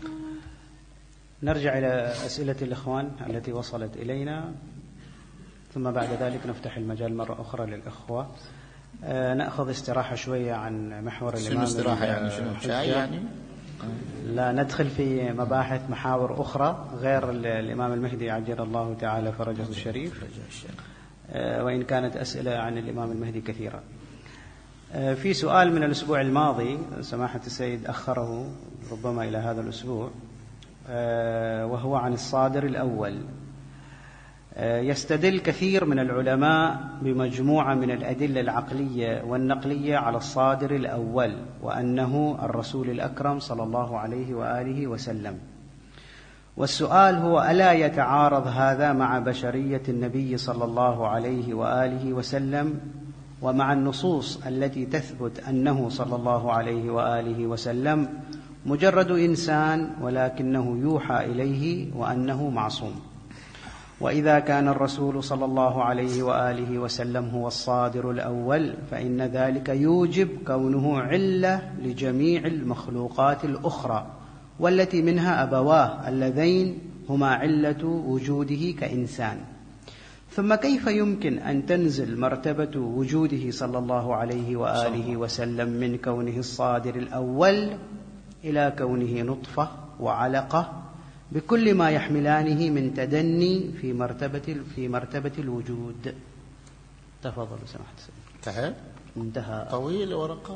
نرجع إلى أسئلة الإخوان التي وصلت إلينا، ثم بعد ذلك نفتح المجال مرة أخرى للإخوة. نأخذ استراحة شوية عن محور الإمام. شنو استراحة يعني؟ شنو شاي يعني؟ لا ندخل في مباحث محاور أخرى غير الإمام المهدي عجل الله تعالى فرجه الشريف، وإن كانت أسئلة عن الإمام المهدي كثيرة. في سؤال من الأسبوع الماضي سماحة السيد أخره ربما إلى هذا الأسبوع، وهو عن الصادر الأول. يستدل كثير من العلماء بمجموعة من الأدلة العقلية والنقلية على الصادر الأول، وأنه الرسول الأكرم صلى الله عليه وآله وسلم. والسؤال هو: ألا يتعارض هذا مع بشرية النبي صلى الله عليه وآله وسلم ومع النصوص التي تثبت أنه صلى الله عليه وآله وسلم مجرد إنسان ولكنه يوحى إليه وأنه معصوم؟ وإذا كان الرسول صلى الله عليه وآله وسلم هو الصادر الأول فإن ذلك يوجب كونه علة لجميع المخلوقات الأخرى، والتي منها أبواه اللذين هما علة وجوده كإنسان. ثم كيف يمكن أن تنزل مرتبة وجوده صلى الله عليه وآله وسلم من كونه الصادر الأول إلى كونه نطفة وعلقة بكل ما يحملانه من تدني في مرتبة الوجود؟ تفضل سماحة. انتهى طويل ورقة.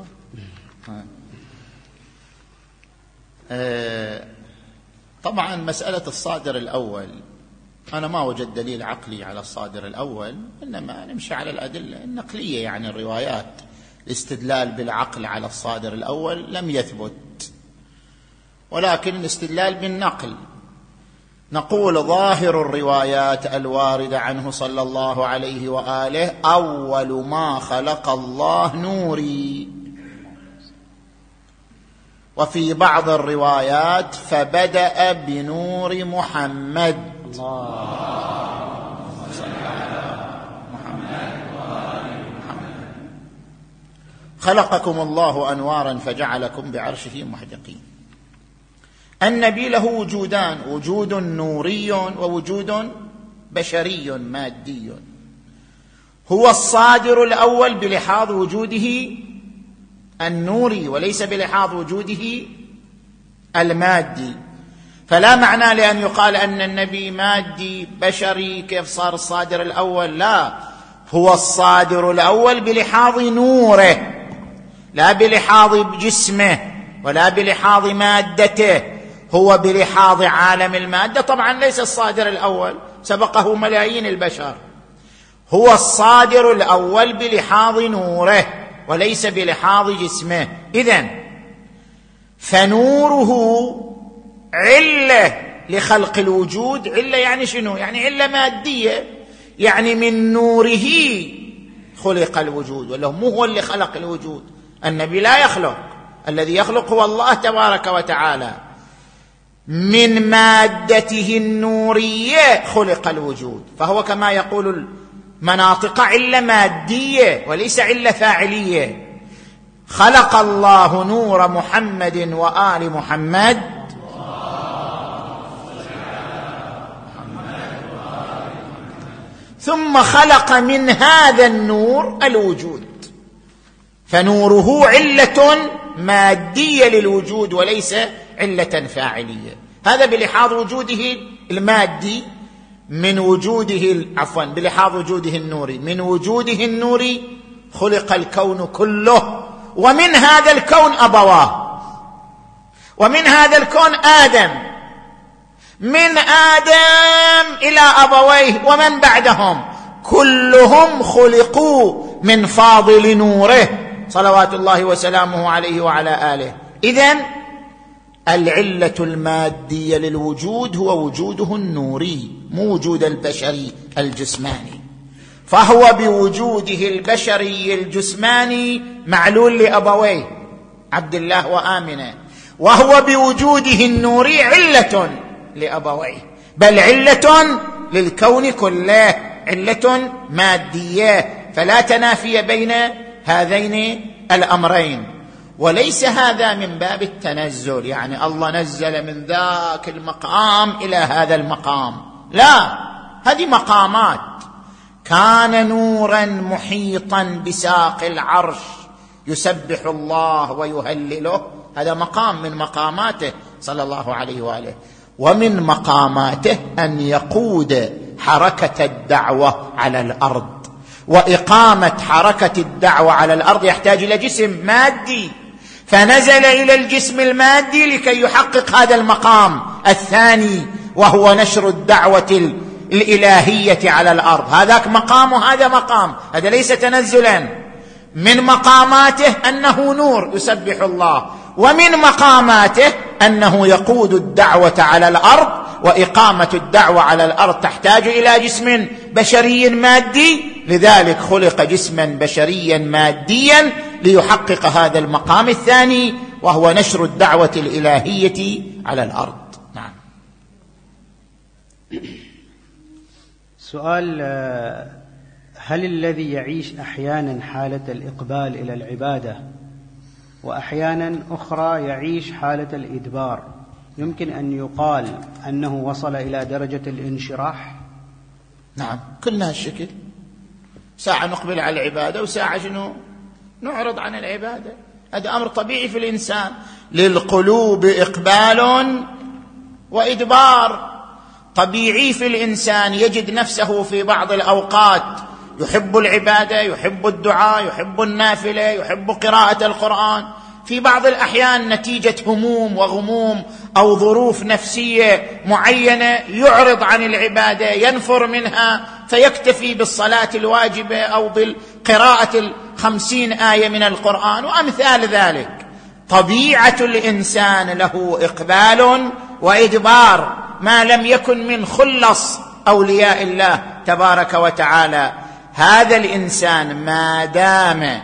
طبعا مسألة الصادر الأول أنا ما وجد دليل عقلي على الصادر الأول، إنما نمشي على الأدلة النقلية، يعني الروايات. الاستدلال بالعقل على الصادر الأول لم يثبت، ولكن الاستدلال بالنقل. نقول ظاهر الروايات الواردة عنه صلى الله عليه وآله: أول ما خلق الله نوري. وفي بعض الروايات: فبدأ بنور محمد. اللهم صل على محمد وآل محمد. خلقكم الله أنوارا فجعلكم بعرشه محدقين. النبي له وجودان: وجود نوري ووجود بشري مادي. هو الصادر الأول بلحاظ وجوده النوري وليس بلحاظ وجوده المادي. فلا معنى لأن يقال أن النبي مادي بشري كيف صار الصادر الأول. لا، هو الصادر الأول بلحاظ نوره، لا بلحاظ جسمه ولا بلحاظ مادته، هو بلحاظ عالم المادة. طبعا ليس الصادر الأول، سبقه ملايين البشر. هو الصادر الأول بلحاظ نوره وليس بلحاظ جسمه. إذن فنوره علة لخلق الوجود. علة يعني شنو؟ يعني علة مادية، يعني من نوره خلق الوجود، ولا مو هو اللي خلق الوجود. النبي لا يخلق، الذي يخلق هو الله تبارك وتعالى. من مادته النورية خلق الوجود، فهو كما يقول المناطق علة مادية وليس علة فاعلية. خلق الله نور محمد وآل محمد ثم خلق من هذا النور الوجود، فنوره علة مادية للوجود وليس علة فاعلية. هذا بلحاظ وجوده المادي من وجوده بلحاظ وجوده النوري. من وجوده النوري خلق الكون كله، ومن هذا الكون أبواه، ومن هذا الكون آدم، من آدم إلى أبويه ومن بعدهم كلهم خلقوا من فاضل نوره صلوات الله وسلامه عليه وعلى آله. إذن العلة المادية للوجود هو وجوده النوري، مو وجود البشري الجسماني. فهو بوجوده البشري الجسماني معلول لأبويه عبد الله وآمنة، وهو بوجوده النوري علة لأبويه، بل علة للكون كله، علة مادية، فلا تنافي بين هذين الأمرين. وليس هذا من باب التنزل، يعني الله نزل من ذاك المقام إلى هذا المقام، لا، هذه مقامات. كان نورا محيطا بساق العرش يسبح الله ويهلله، هذا مقام من مقاماته صلى الله عليه وآله. ومن مقاماته أن يقود حركة الدعوة على الأرض، وإقامة حركة الدعوة على الأرض يحتاج إلى جسم مادي، فنزل إلى الجسم المادي لكي يحقق هذا المقام الثاني، وهو نشر الدعوة الإلهية على الأرض. هذاك مقام وهذا مقام، هذا ليس تنزلا. من مقاماته أنه نور يسبح الله، ومن مقاماته أنه يقود الدعوة على الأرض، وإقامة الدعوة على الأرض تحتاج إلى جسم بشري مادي، لذلك خلق جسما بشريا ماديا ليحقق هذا المقام الثاني، وهو نشر الدعوة الإلهية على الأرض. نعم. سؤال: هل الذي يعيش أحيانا حالة الإقبال إلى العبادة وأحيانا أخرى يعيش حالة الإدبار يمكن أن يقال أنه وصل إلى درجة الانشراح؟ نعم، كلنا هالشكل، ساعة نقبل على العبادة وساعة نعرض عن العبادة. هذا أمر طبيعي في الإنسان، للقلوب إقبال وإدبار. طبيعي في الإنسان يجد نفسه في بعض الأوقات يحب العبادة، يحب الدعاء، يحب النافلة، يحب قراءة القرآن. في بعض الأحيان نتيجة هموم وغموم أو ظروف نفسية معينة يعرض عن العبادة، ينفر منها، فيكتفي بالصلاة الواجبة أو بالقراءة 50 آية من القرآن وأمثال ذلك. طبيعة الإنسان له إقبال وإدبار ما لم يكن من خلص أولياء الله تبارك وتعالى. هذا الإنسان ما دام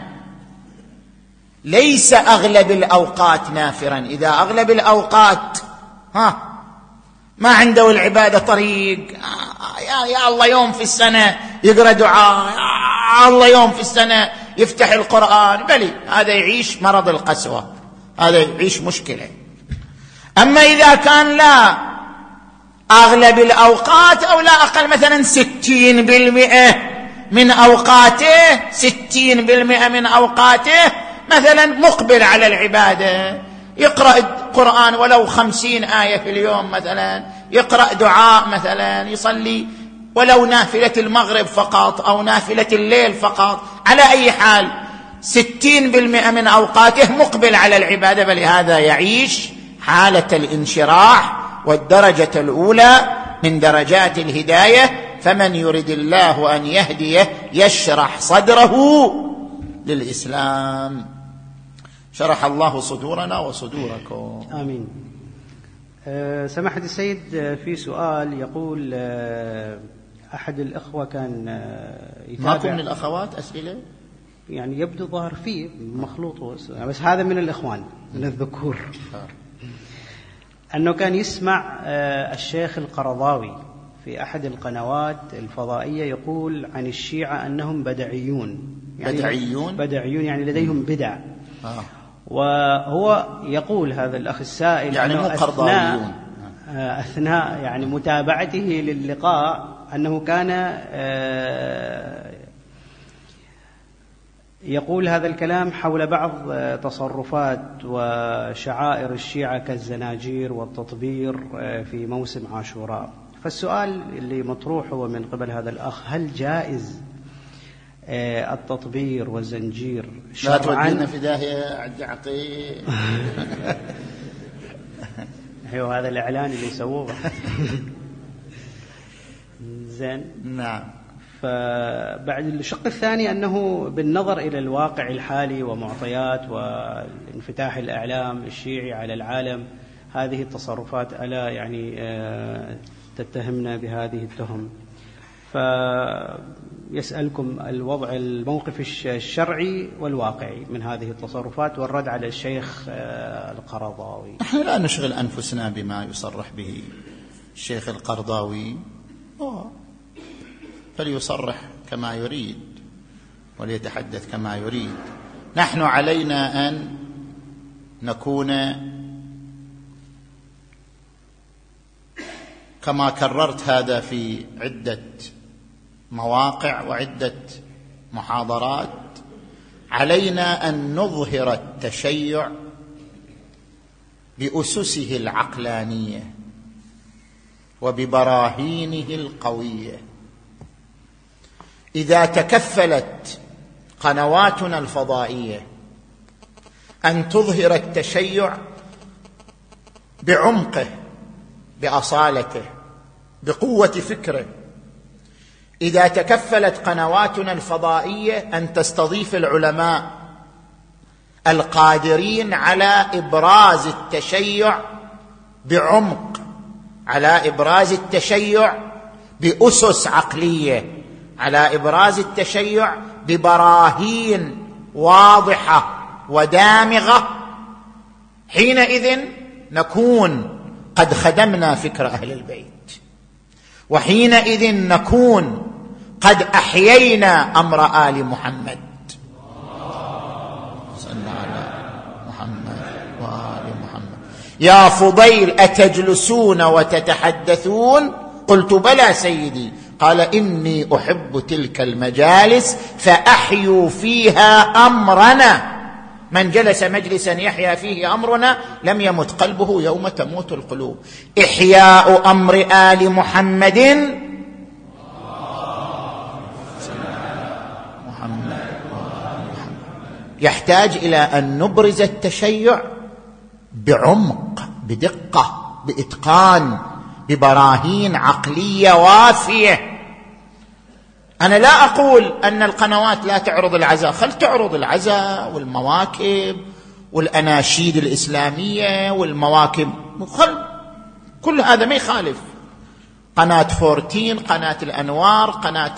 ليس أغلب الأوقات نافرا، إذا أغلب الأوقات ما عنده العبادة طريق، يا الله يوم في السنة يقرأ دعاء، يا الله يوم في السنة يفتح القرآن، بلي هذا يعيش مرض القسوة، هذا يعيش مشكلة. أما إذا كان لا أغلب الأوقات أو لا أقل مثلا 60% من أوقاته، 60% من أوقاته مثلا مقبل على العبادة، يقرأ القرآن ولو 50 آية في اليوم مثلا، يقرأ دعاء مثلا، يصلي ولو نافلة المغرب فقط أو نافلة الليل فقط، على أي حال 60% من أوقاته مقبل على العبادة، بل هذا يعيش حالة الانشراح والدرجة الأولى من درجات الهداية. فمن يرد الله أن يهديه يشرح صدره للإسلام. شرح الله صدورنا وصدوركم. آمين. سماحة السيد، في سؤال يقول أحد الأخوة كان يتابع. ماكو من الأخوات أسئلة؟ يعني يبدو ظاهر فيه مخلوط، بس هذا من الإخوان من الذكور. أنه كان يسمع الشيخ القرضاوي في أحد القنوات الفضائية يقول عن الشيعة أنهم بدعيون. يعني بدعيون يعني لديهم بدع. وهو يقول هذا الأخ السائل يعني مو قرضاويون. أثناء يعني متابعته للقاء أنه كان يقول هذا الكلام حول بعض تصرفات وشعائر الشيعة كالزناجير والتطبير في موسم عاشوراء. فالسؤال اللي مطروح هو من قبل هذا الأخ: هل جائز التطبير والزنجير لا شرعاً؟ تودينا في داهية عد عقيل. ايوه هذا الإعلان اللي يسووه. زين. نعم. فبعد الشق الثاني أنه بالنظر إلى الواقع الحالي ومعطيات والانفتاح الإعلام الشيعي على العالم، هذه التصرفات ألا يعني تتهمنا بهذه التهم؟ فيسألكم الوضع الموقف الشرعي والواقعي من هذه التصرفات والرد على الشيخ القرضاوي. نحن لا نشغل أنفسنا بما يصرح به الشيخ القرضاوي، فليصرح كما يريد وليتحدث كما يريد. نحن علينا أن نكون كما كررت هذا في عدة مواقع وعدة محاضرات، علينا أن نظهر التشيع بأسسه العقلانية وببراهينه القوية. إذا تكفلت قنواتنا الفضائية أن تظهر التشيع بعمقه، بأصالته، بقوة فكره، إذا تكفلت قنواتنا الفضائية أن تستضيف العلماء القادرين على إبراز التشيع بعمق، على إبراز التشيع بأسس عقلية، على إبراز التشيع ببراهين واضحة ودامغة، حينئذ نكون قد خدمنا فكر أهل البيت، وحينئذ نكون قد أحيينا أمر آل محمد. صلى على محمد وآل محمد. يا فضيل أتجلسون وتتحدثون؟ قلت بلى سيدي. قال إني أحب تلك المجالس فأحيوا فيها أمرنا. من جلس مجلسا يحيا فيه أمرنا لم يمت قلبه يوم تموت القلوب. إحياء أمر آل محمد يحتاج إلى أن نبرز التشيع بعمق، بدقة، بإتقان، ببراهين عقلية وافية. أنا لا أقول أن القنوات لا تعرض العزاء، خل تعرض العزاء والمواكب والأناشيد الإسلامية والمواكب، كل هذا ما يخالف. قناة 14، قناة الأنوار، قناة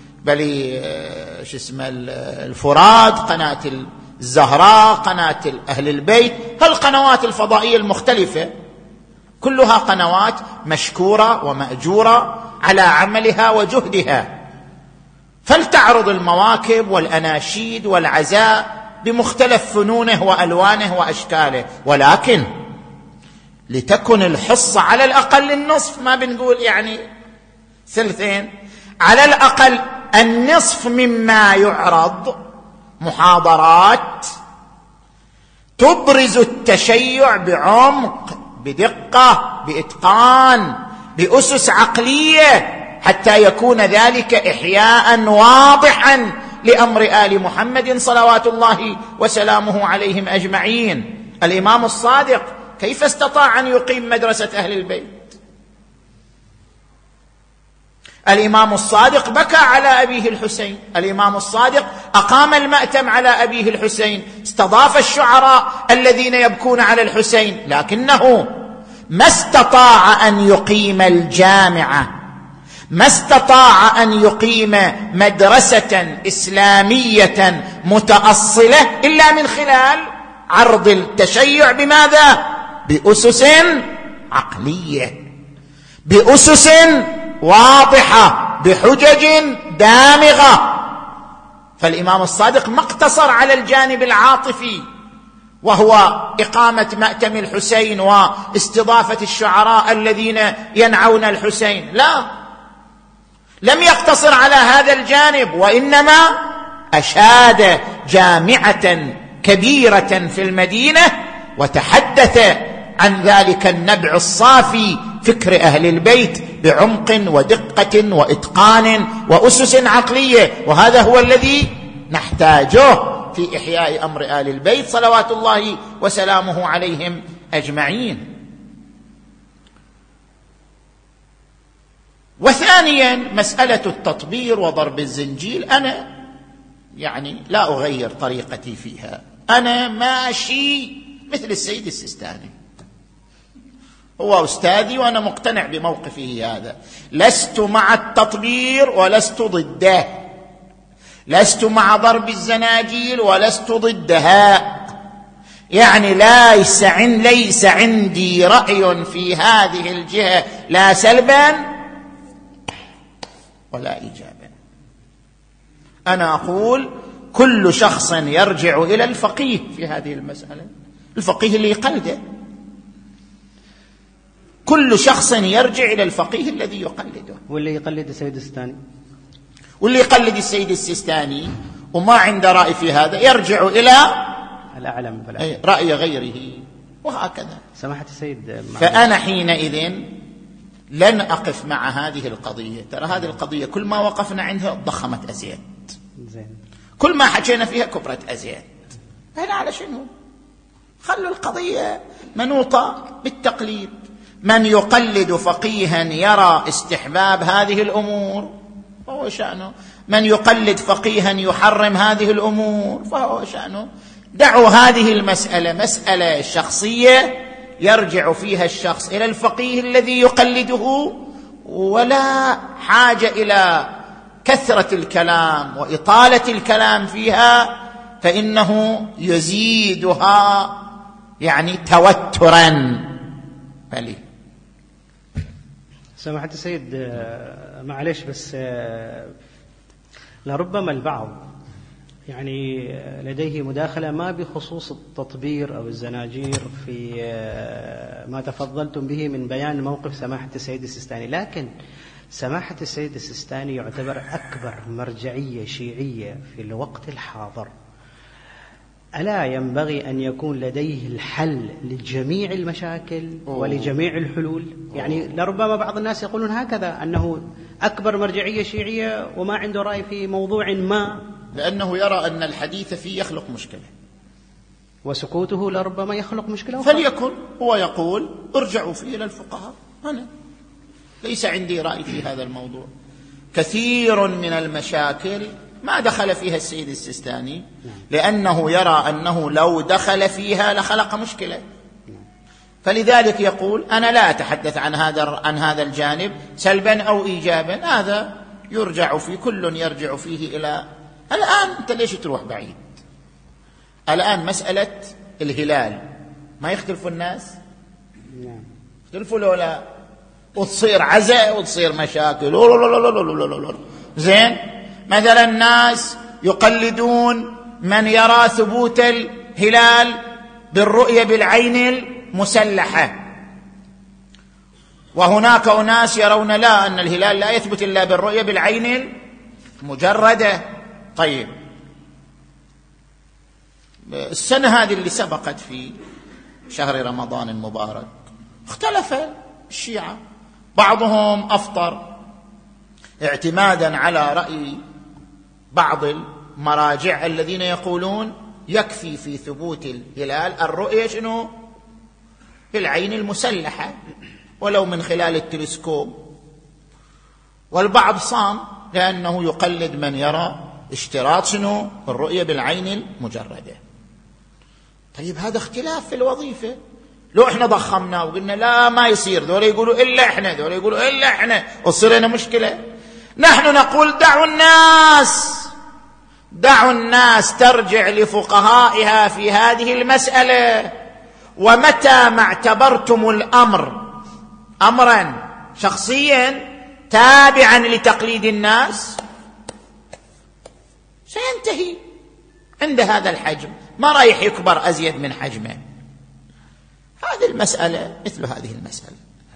الفراد، قناة الزهراء، قناة أهل البيت، هالقنوات الفضائية المختلفة كلها قنوات مشكورة ومأجورة على عملها وجهدها، فلتعرض المواكب والأناشيد والعزاء بمختلف فنونه وألوانه وأشكاله، ولكن لتكن الحصة على الأقل النصف، ما بنقول يعني ثلثين، على الأقل النصف مما يعرض محاضرات تبرز التشيع بعمق، بدقة، بإتقان، بأسس عقلية، حتى يكون ذلك إحياء واضحا لأمر آل محمد صلوات الله وسلامه عليهم أجمعين. الإمام الصادق كيف استطاع أن يقيم مدرسة أهل البيت؟ الإمام الصادق بكى على أبيه الحسين، الإمام الصادق أقام المأتم على أبيه الحسين، استضاف الشعراء الذين يبكون على الحسين، لكنه ما استطاع أن يقيم الجامعة، ما استطاع أن يقيم مدرسة إسلامية متأصلة إلا من خلال عرض التشيع. بماذا؟ بأسس عقلية، بأسس واضحة، بحجج دامغة. فالإمام الصادق ما اقتصر على الجانب العاطفي وهو إقامة مأتم الحسين واستضافة الشعراء الذين ينعون الحسين. لا، لم يقتصر على هذا الجانب، وإنما أشاد جامعة كبيرة في المدينة وتحدث عن ذلك النبع الصافي، فكر أهل البيت بعمق ودقة وإتقان وأسس عقلية، وهذا هو الذي نحتاجه في إحياء أمر آل البيت صلوات الله وسلامه عليهم أجمعين. وثانيا مسألة التطبير وضرب الزنجيل، أنا لا أغير طريقتي فيها، أنا ماشي مثل السيد السيستاني، هو أستاذي وأنا مقتنع بموقفه هذا. لست مع التطبير ولست ضده، لست مع ضرب الزناجيل ولست ضدها، ليس عندي رأي في هذه الجهة لا سلبا ولا إيجابا. أنا أقول كل شخص يرجع إلى الفقيه في هذه المسألة، الفقيه اللي يقلده، كل شخص يرجع إلى الفقيه الذي يقلده. واللي يقلد السيد السيستاني، واللي يقلد السيد السيستاني وما عنده رأي في هذا يرجع إلى الأعلم رأي غيره، وهكذا. سماحة السيد، فأنا حينئذ لن أقف مع هذه القضية. ترى هذه القضية كل ما وقفنا عندها ضخمت أزيد، كل ما حكينا فيها كبرت أزيد. هنا على شنو؟ خلوا القضية منوطة بالتقليد. من يقلد فقيها يرى استحباب هذه الأمور فهو شأنه، من يقلد فقيها يحرم هذه الأمور فهو شأنه. دعوا هذه المسألة مسألة شخصية يرجع فيها الشخص إلى الفقيه الذي يقلده، ولا حاجة إلى كثرة الكلام وإطالة الكلام فيها، فإنه يزيدها توترا. بلي سماحة السيد، معلش بس لربما البعض لديه مداخلة ما بخصوص التطبير أو الزناجير في ما تفضلتم به من بيان موقف سماحة السيد السيستاني، لكن سماحة السيد السيستاني يعتبر أكبر مرجعية شيعية في الوقت الحاضر. ألا ينبغي أن يكون لديه الحل لجميع المشاكل ولجميع الحلول؟ لربما بعض الناس يقولون هكذا، أنه أكبر مرجعية شيعية وما عنده رأي في موضوع ما، لأنه يرى أن الحديث فيه يخلق مشكلة، وسكوته لربما يخلق مشكلة. فليكن هو يقول ارجعوا فيه إلى الفقهاء، أنا ليس عندي رأي في هذا الموضوع. كثير من المشاكل ما دخل فيها السيد السيستاني، لأنه يرى أنه لو دخل فيها لخلق مشكلة، فلذلك يقول أنا لا أتحدث عن هذا الجانب سلبا أو إيجابا، هذا يرجع فيه، كل يرجع فيه إلى. الآن أنت ليش تروح بعيد؟ الآن مسألة الهلال ما يختلف الناس؟ يختلفوا لولا، وتصير عزاء وتصير مشاكل. زين، مثلا الناس يقلدون من يرى ثبوت الهلال بالرؤية بالعين المسلحة، وهناك أناس يرون لا، أن الهلال لا يثبت إلا بالرؤية بالعين المجردة. طيب، السنة هذه اللي سبقت في شهر رمضان المبارك اختلف الشيعة، بعضهم أفطر اعتمادا على رأي بعض المراجع الذين يقولون يكفي في ثبوت الهلال الرؤية شنو؟ بالعين المسلحة ولو من خلال التلسكوب، والبعض صام لأنه يقلد من يرى اشتراط شنو؟ الرؤية بالعين المجردة. طيب، هذا اختلاف في الوظيفة. لو احنا ضخمنا وقلنا لا ما يصير، ذولا يقولوا إلا احنا، ذولا يقولوا إلا احنا، وتصير لنا مشكلة. نحن نقول دعوا الناس ترجع لفقهائها في هذه المسألة، ومتى ما اعتبرتم الأمر أمرا شخصيا تابعا لتقليد الناس سينتهي عند هذا الحجم. ما رايح يكبر أزيد من حجمه. هذه المسألة مثل هذه المسألة،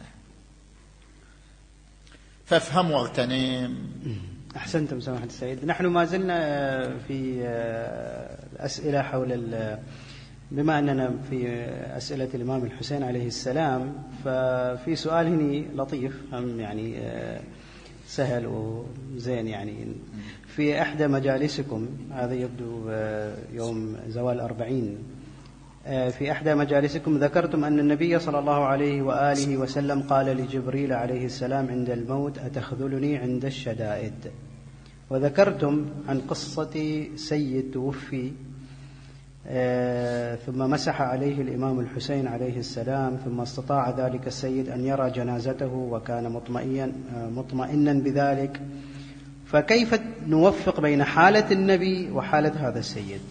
فافهم واغتنم. أحسنتم سماحة السيد. نحن ما زلنا في أسئلة حول بما أننا في أسئلة الإمام الحسين عليه السلام، ففي سؤال هنا لطيف هم يعني سهل وزين. يعني في إحدى مجالسكم، هذا يبدو يوم زوال 40، في إحدى مجالسكم ذكرتم أن النبي صلى الله عليه وآله وسلم قال لجبريل عليه السلام عند الموت: أتخذلني عند الشدائد. وذكرتم عن قصة سيد توفي ثم مسح عليه الإمام الحسين عليه السلام، ثم استطاع ذلك السيد أن يرى جنازته وكان مطمئنا بذلك. فكيف نوفق بين حالة النبي وحالة هذا السيد؟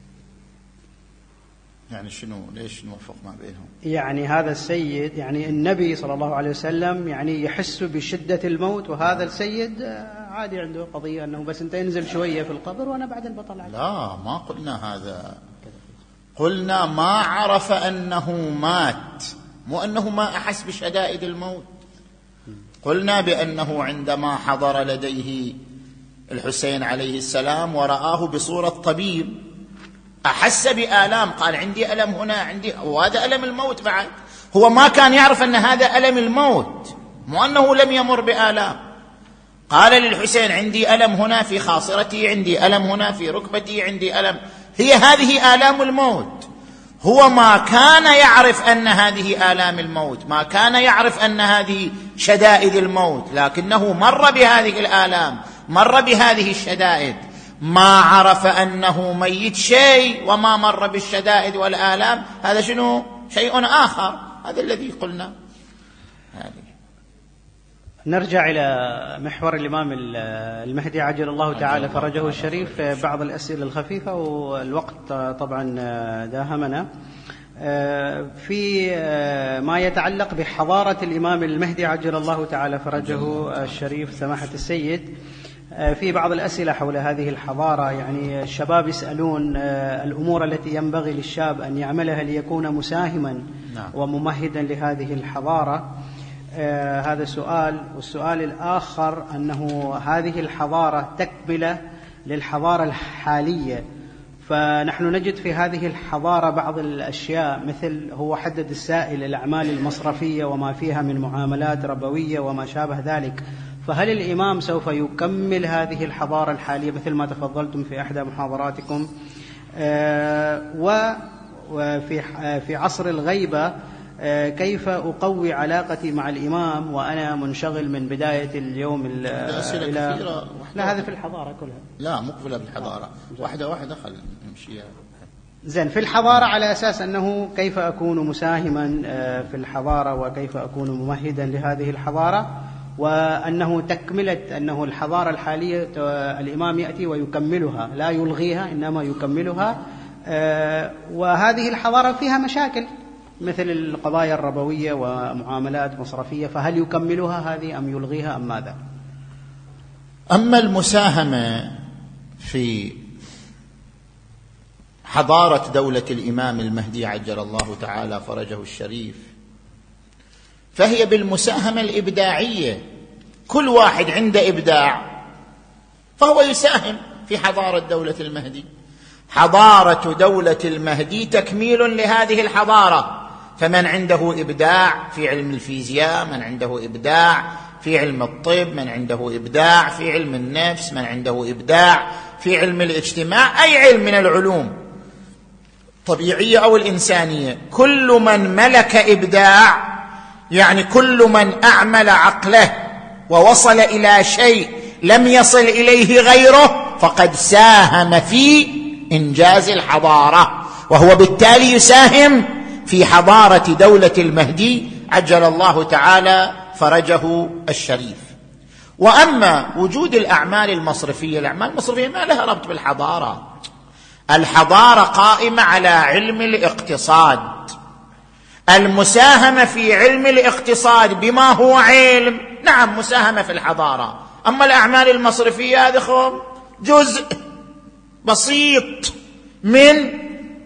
يعني شنو؟ ليش نوفق ما بينهم؟ يعني هذا السيد، يعني النبي صلى الله عليه وسلم يعني يحس بشدة الموت، وهذا السيد عادي عنده قضية أنه بس أنت ينزل شوية في القبر وأنا بعدين بطلع. لا، ما قلنا هذا، قلنا ما عرف أنه مات، مو أنه ما أحس بشدائد الموت. قلنا بأنه عندما حضر لديه الحسين عليه السلام ورآه بصورة طبيب أحس بآلام، قال عندي ألم هنا، عندي، وهذا ألم الموت بعد. هو ما كان يعرف أن هذا ألم الموت، مو أنه لم يمر بآلام. قال للحسين: عندي ألم هنا في خاصرتي، عندي ألم هنا في ركبتي، عندي ألم. هي هذه آلام الموت. هو ما كان يعرف أن هذه آلام الموت، ما كان يعرف أن هذه شدائد الموت، لكنه مر بهذه الآلام، مر بهذه الشدائد. ما عرف أنه ميت شيء وما مر بالشدائد والآلام، هذا شنو؟ شيء آخر. هذا الذي قلنا. نرجع إلى محور الإمام المهدي عجل الله تعالى فرجه الشريف. بعض الأسئلة الخفيفة والوقت طبعا داهمنا. في ما يتعلق بحضارة الإمام المهدي عجل الله تعالى فرجه الشريف سماحة السيد، في بعض الأسئلة حول هذه الحضارة. يعني الشباب يسألون الأمور التي ينبغي للشاب أن يعملها ليكون مساهما وممهدا لهذه الحضارة. هذا سؤال. والسؤال الآخر أنه هذه الحضارة تكملة للحضارة الحالية، فنحن نجد في هذه الحضارة بعض الأشياء، مثل هو حدد السائل الأعمال المصرفية وما فيها من معاملات ربوية وما شابه ذلك. فهل الإمام سوف يكمل هذه الحضارة الحالية مثل ما تفضلتم في إحدى محاضراتكم؟ وفي عصر الغيبة كيف أقوي علاقتي مع الإمام وأنا منشغل من بداية اليوم إلى كثيرة. لا، هذا في الحضارة كلها. لا، مقبلة بالحضارة. واحدة واحدة خل نمشيها. زين، في الحضارة على أساس أنه كيف أكون مساهما في الحضارة وكيف أكون ممهدا لهذه الحضارة، وأنه تكملة، أنه الحضارة الحالية الإمام يأتي ويكملها، لا يلغيها إنما يكملها. وهذه الحضارة فيها مشاكل مثل القضايا الربوية ومعاملات مصرفية، فهل يكملها هذه أم يلغيها أم ماذا؟ أما المساهمة في حضارة دولة الإمام المهدي عجل الله تعالى فرجه الشريف، فهي بالمساهمة الإبداعية. كل واحد عنده إبداع فهو يساهم في حضارة دولة المهدي. حضارة دولة المهدي تكميل لهذه الحضارة. فمن عنده إبداع في علم الفيزياء، من عنده إبداع في علم الطب، من عنده إبداع في علم النفس، من عنده إبداع في علم الاجتماع، أي علم من العلوم الطبيعية أو الإنسانية، كل من ملك إبداع، يعني كل من أعمل عقله ووصل إلى شيء لم يصل إليه غيره فقد ساهم في إنجاز الحضارة، وهو بالتالي يساهم في حضارة دولة المهدي عجل الله تعالى فرجه الشريف. وأما وجود الأعمال المصرفية، الأعمال المصرفية ما لها ربط بالحضارة. الحضارة قائمة على علم الاقتصاد. المساهمة في علم الاقتصاد بما هو علم، نعم، مساهمة في الحضارة. أما الأعمال المصرفية هذا جزء بسيط من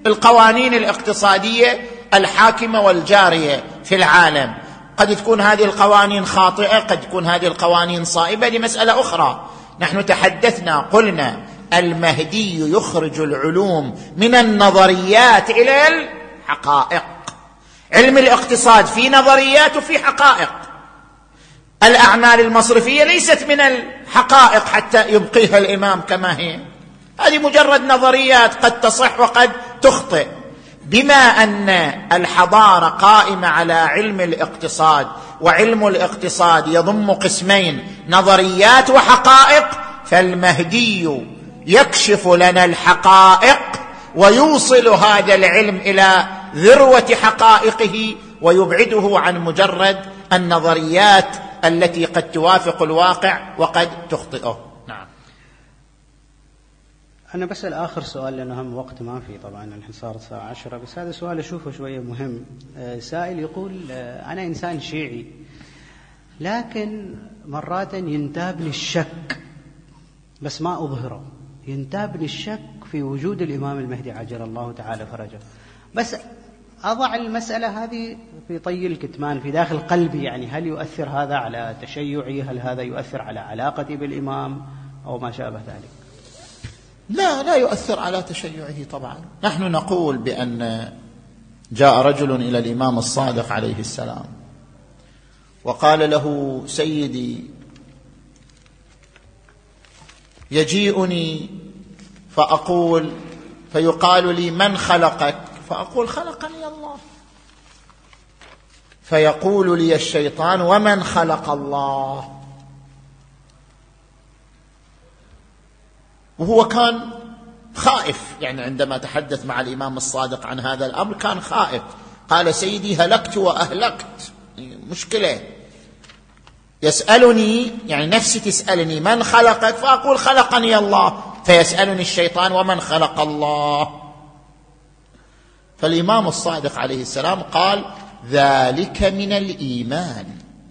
القوانين الاقتصادية الحاكمة والجارية في العالم. قد تكون هذه القوانين خاطئة، قد تكون هذه القوانين صائبة، دي مسألة أخرى. نحن تحدثنا قلنا المهدي يخرج العلوم من النظريات إلى الحقائق. علم الاقتصاد في نظريات وفي حقائق. الأعمال المصرفية ليست من الحقائق حتى يبقيها الإمام كما هي، هذه مجرد نظريات قد تصح وقد تخطئ. بما أن الحضارة قائمة على علم الاقتصاد، وعلم الاقتصاد يضم قسمين نظريات وحقائق، فالمهدي يكشف لنا الحقائق ويوصل هذا العلم إلى ذروة حقائقه، ويبعده عن مجرد النظريات التي قد توافق الواقع وقد تخطئه. نعم. أنا بسأل آخر سؤال لأنه هم وقت ما في، طبعا الحين صار الساعة 10، بس هذا سؤال أشوفه شوية مهم. سائل يقول أنا إنسان شيعي، لكن مرات ينتابني الشك، بس ما أظهره، ينتابني الشك في وجود الإمام المهدي عجل الله تعالى فرجه، بس أضع المسألة هذه في طي الكتمان في داخل قلبي. يعني هل يؤثر هذا على تشيعي؟ هل هذا يؤثر على علاقتي بالإمام أو ما شابه ذلك؟ لا يؤثر على تشيعه طبعا. نحن نقول بأن جاء رجل إلى الإمام الصادق عليه السلام وقال له: سيدي، يجيئني فيقال لي: من خلقك؟ فأقول: خلقني الله. فيقول لي الشيطان: ومن خلق الله؟ وهو كان خائف، يعني عندما تحدث مع الإمام الصادق عن هذا الأمر كان خائف. قال: سيدي، هلكت وأهلكت، مشكلة. يسألني، يعني نفسي تسألني: من خلقك؟ فأقول: خلقني الله. فيسألني الشيطان: ومن خلق الله؟ فالإمام الصادق عليه السلام قال: ذلك من الإيمان.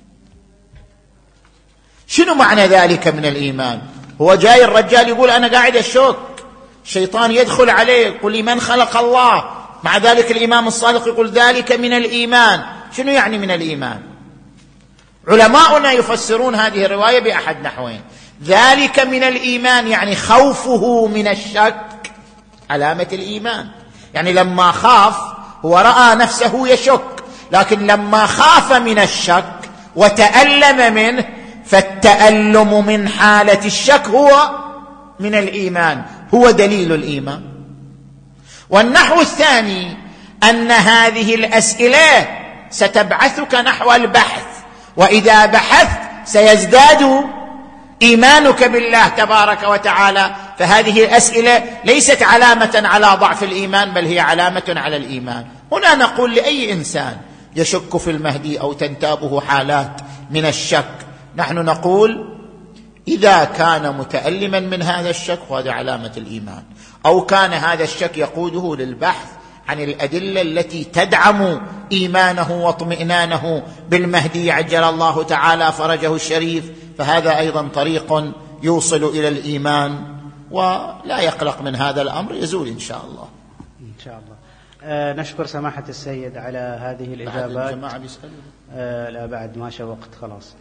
شنو معنى ذلك من الإيمان؟ هو جاي الرجال يقول: أنا قاعد أشك، الشيطان يدخل عليه يقول لي: من خلق الله؟ مع ذلك الإمام الصادق يقول: ذلك من الإيمان. شنو يعني من الإيمان؟ علماؤنا يفسرون هذه الرواية بأحد نحوين. ذلك من الإيمان يعني خوفه من الشك علامة الإيمان. يعني لما خاف هو رأى نفسه يشك، لكن لما خاف من الشك وتألم منه، فالتألم من حالة الشك هو من الإيمان، هو دليل الإيمان. والنحو الثاني أن هذه الأسئلة ستبعثك نحو البحث، وإذا بحثت سيزداد إيمانك بالله تبارك وتعالى. فهذه الأسئلة ليست علامة على ضعف الإيمان، بل هي علامة على الإيمان. هنا نقول لأي إنسان يشك في المهدي أو تنتابه حالات من الشك، نحن نقول: إذا كان متألما من هذا الشك وهذا علامة الإيمان، أو كان هذا الشك يقوده للبحث عن الأدلة التي تدعم إيمانه واطمئنانه بالمهدي عجل الله تعالى فرجه الشريف، فهذا أيضا طريق يوصل إلى الإيمان، ولا يقلق من هذا الأمر، يزول إن شاء الله. إن شاء الله. نشكر سماحة السيد على هذه الإجابات. الجماعة بيسألوا؟ لا، بعد ما شاء وقت خلاص.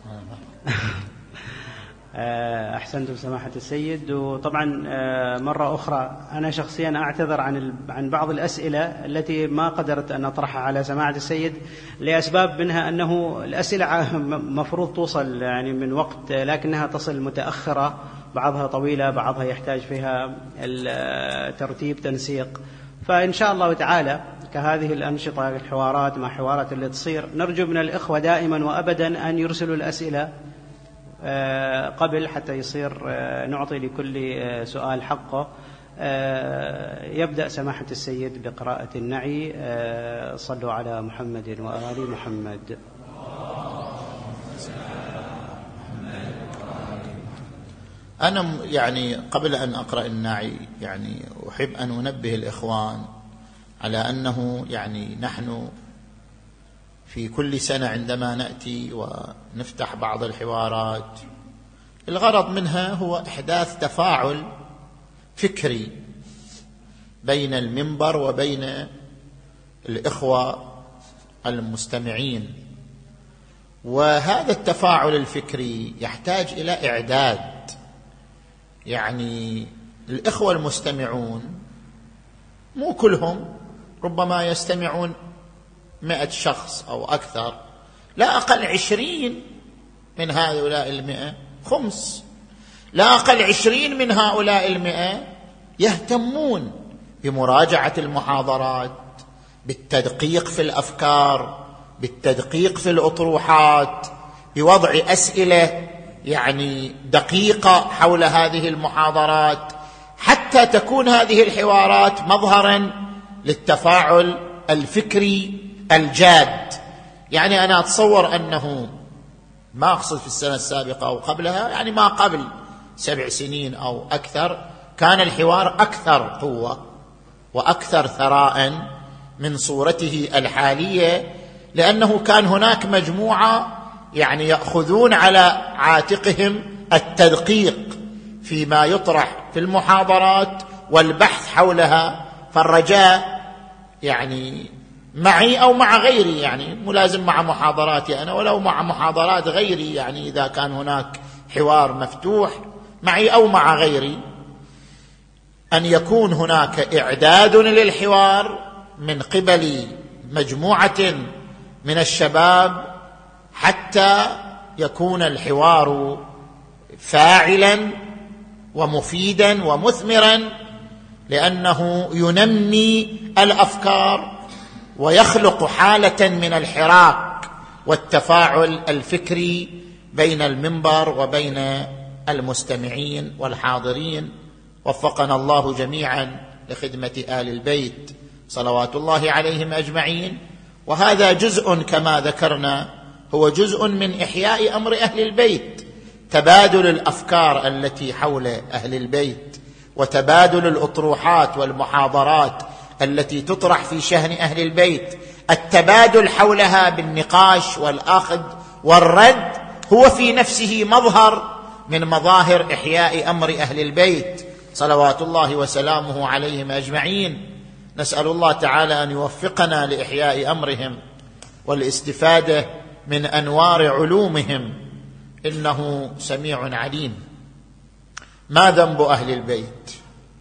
أحسنتم سماحة السيد. وطبعا مرة أخرى أنا شخصيا أعتذر عن بعض الأسئلة التي ما قدرت أن أطرحها على سماحة السيد لأسباب، منها أنه الأسئلة مفروض توصل يعني من وقت، لكنها تصل متأخرة، بعضها طويلة، بعضها يحتاج فيها ترتيب تنسيق. فإن شاء الله تعالى كهذه الأنشطة، الحوارات مع حوارات اللي تصير، نرجو من الإخوة دائما وأبدا أن يرسلوا الأسئلة قبل، حتى يصير نعطي لكل سؤال حقه. يبدأ سماحة السيد بقراءة النعي. صلوا على محمد وآل محمد. أنا يعني قبل أن أقرأ النعي يعني أحب أن أنبه الإخوان على أنه يعني نحن في كل سنة عندما نأتي ونفتح بعض الحوارات، الغرض منها هو إحداث تفاعل فكري بين المنبر وبين الإخوة المستمعين. وهذا التفاعل الفكري يحتاج إلى إعداد. يعني الإخوة المستمعون مو كلهم، ربما يستمعون 100 شخص أو أكثر، لا أقل 20 من هؤلاء 100 خمس، لا أقل 20 من هؤلاء 100 يهتمون بمراجعة المحاضرات، بالتدقيق في الأفكار، بالتدقيق في الأطروحات، بوضع أسئلة يعني دقيقة حول هذه المحاضرات، حتى تكون هذه الحوارات مظهرا للتفاعل الفكري الجاد. يعني أنا أتصور أنه ما أقصد في السنة السابقة أو قبلها، يعني ما قبل 7 سنين أو أكثر، كان الحوار أكثر قوة وأكثر ثراء من صورته الحالية، لأنه كان هناك مجموعة يعني يأخذون على عاتقهم التدقيق فيما يطرح في المحاضرات والبحث حولها. فالرجاء يعني معي أو مع غيري، يعني ملازم مع محاضراتي أنا ولو مع محاضرات غيري، يعني إذا كان هناك حوار مفتوح معي أو مع غيري، أن يكون هناك إعداد للحوار من قبل مجموعة من الشباب، حتى يكون الحوار فاعلا ومفيدا ومثمرا، لأنه ينمي الأفكار ويخلق حالة من الحراك والتفاعل الفكري بين المنبر وبين المستمعين والحاضرين. وفقنا الله جميعا لخدمة آل البيت صلوات الله عليهم أجمعين. وهذا جزء كما ذكرنا هو جزء من إحياء أمر أهل البيت، تبادل الأفكار التي حول أهل البيت، وتبادل الأطروحات والمحاضرات التي تطرح في شأن أهل البيت، التبادل حولها بالنقاش والأخذ والرد هو في نفسه مظهر من مظاهر إحياء أمر أهل البيت صلوات الله وسلامه عليهم أجمعين. نسأل الله تعالى أن يوفقنا لإحياء أمرهم والاستفادة من أنوار علومهم، إنه سميع عليم. ما ذنب أهل البيت؟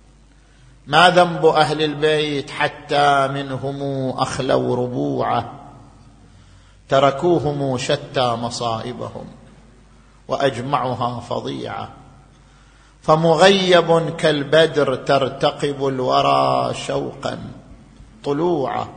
ما ذنب أهل البيت حتى منهم أخلوا ربوعه، تركوهم شتى مصائبهم وأجمعها فظيعة، فمغيب كالبدر ترتقب الورى شوقا طلوعه،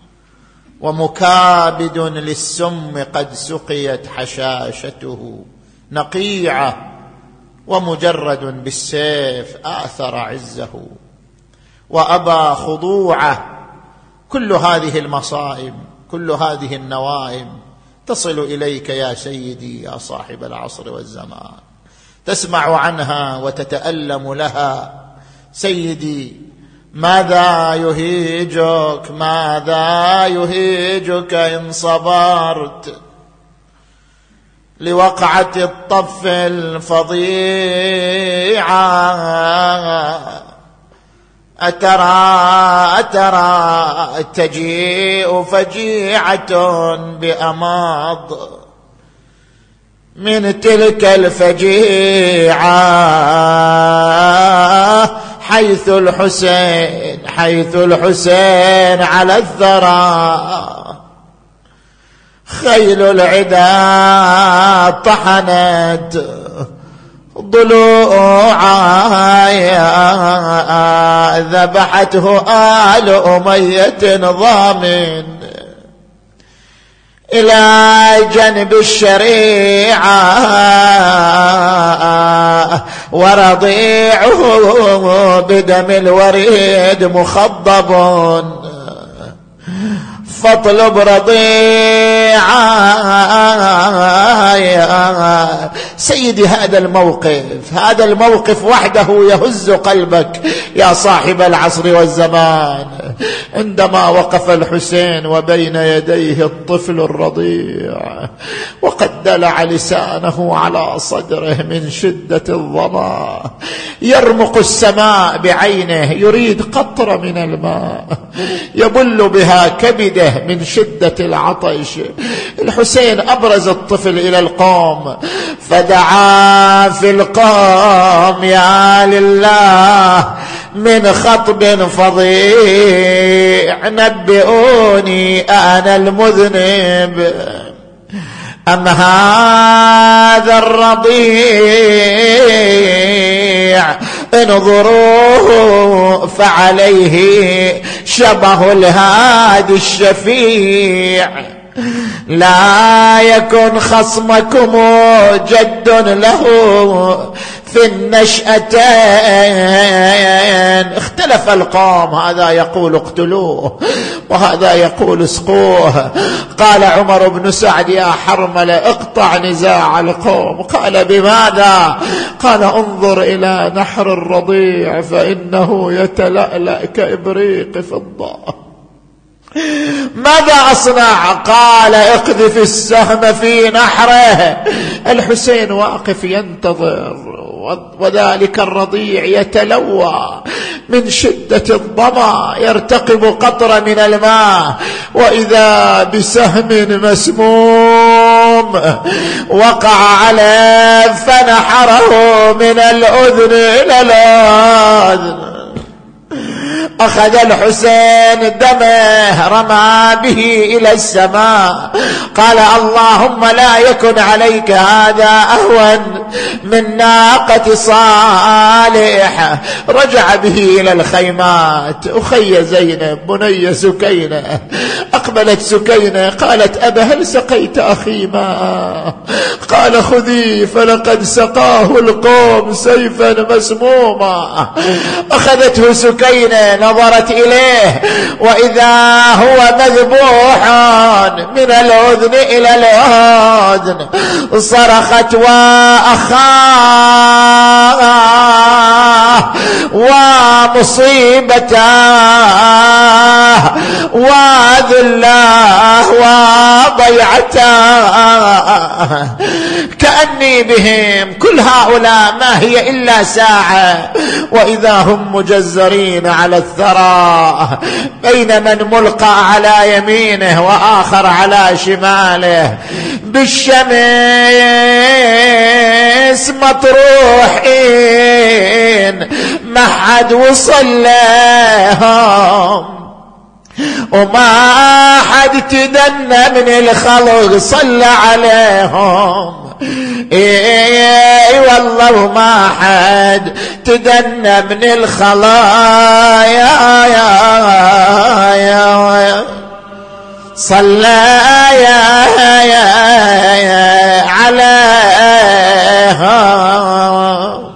ومكابد للسم قد سقيت حشاشته نقيعة، ومجرد بالسيف آثر عزه وأبى خضوعه. كل هذه المصائب، كل هذه النوائب تصل إليك يا سيدي يا صاحب العصر والزمان، تسمع عنها وتتألم لها. سيدي ماذا يهيجك، ماذا يهيجك إن صبرت لوقعة الطف الفظيعة؟ أترى تجيء فجيعة بأماض من تلك الفجيعة، حيث الحسين على الثرى، خيل العدا طحنت ضلوعها، ذبحته آل أمية ضامن إلى جنب الشريعة، ورضيعه بدم الوريد مخضب، فاطلب رضيعا. سيدي هذا الموقف وحده يهز قلبك يا صاحب العصر والزمان. عندما وقف الحسين وبين يديه الطفل الرضيع وقد دلع لسانه على صدره من شدة الظما، يرمق السماء بعينه يريد قطرة من الماء يبل بها كبده من شدة العطش. الحسين أبرز الطفل إلى القوم فدعا في القوم يا لله من خطب فظيع نبئوني أنا المذنب أم هذا الرضيع انظروه فعليه شبه الهادي الشفيع. لا يكن خصمكم جد له في النشأتين. اختلف القوم، هذا يقول اقتلوه وهذا يقول اسقوه. قال عمر بن سعد يا حرملة اقطع نزاع القوم. قال بماذا؟ قال انظر إلى نحر الرضيع فإنه يتلألأ كإبريق فضة. ماذا أصنع؟ قال اقذف السهم في نحره. الحسين واقف ينتظر وذلك الرضيع يتلوى من شدة الظما يرتقب قطرة من الماء، وإذا بسهم مسموم وقع عليه فنحره من الأذن إلى الأذن. أخذ الحسين دمه رمى به إلى السماء. قال اللهم لا يكن عليك هذا أهون من ناقة صالح. رجع به إلى الخيمات. أخي زينب بني سكينة. أقبلت سكينة قالت أبا هل سقيت أخي ماء؟ قال خذي فلقد سقاه القوم سيفا مسموما. أخذته سكينة نظرت إليه وإذا هو مذبوح من الأذن إلى الأذن. صرخت وأخاه ومصيبته وذله وضيعته. كأني بهم كل هؤلاء ما هي إلا ساعة وإذا هم مجزرين على الثرى، بين من ملقى على يمينه وآخر على شماله، بالشمس مطروحين ما حد وصل لهم وما حد تدنى من الخلق صلى عليهم. اي والله وما حد تدنى من الخلايا يا صلى عليهم.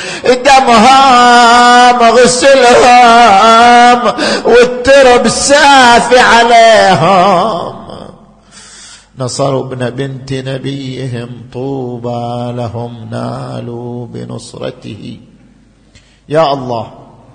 دمهم غسلهم والترب سافي عليهم. نصروا ابن بنت نبيهم طوبى لهم نالوا بنصرته. يا الله،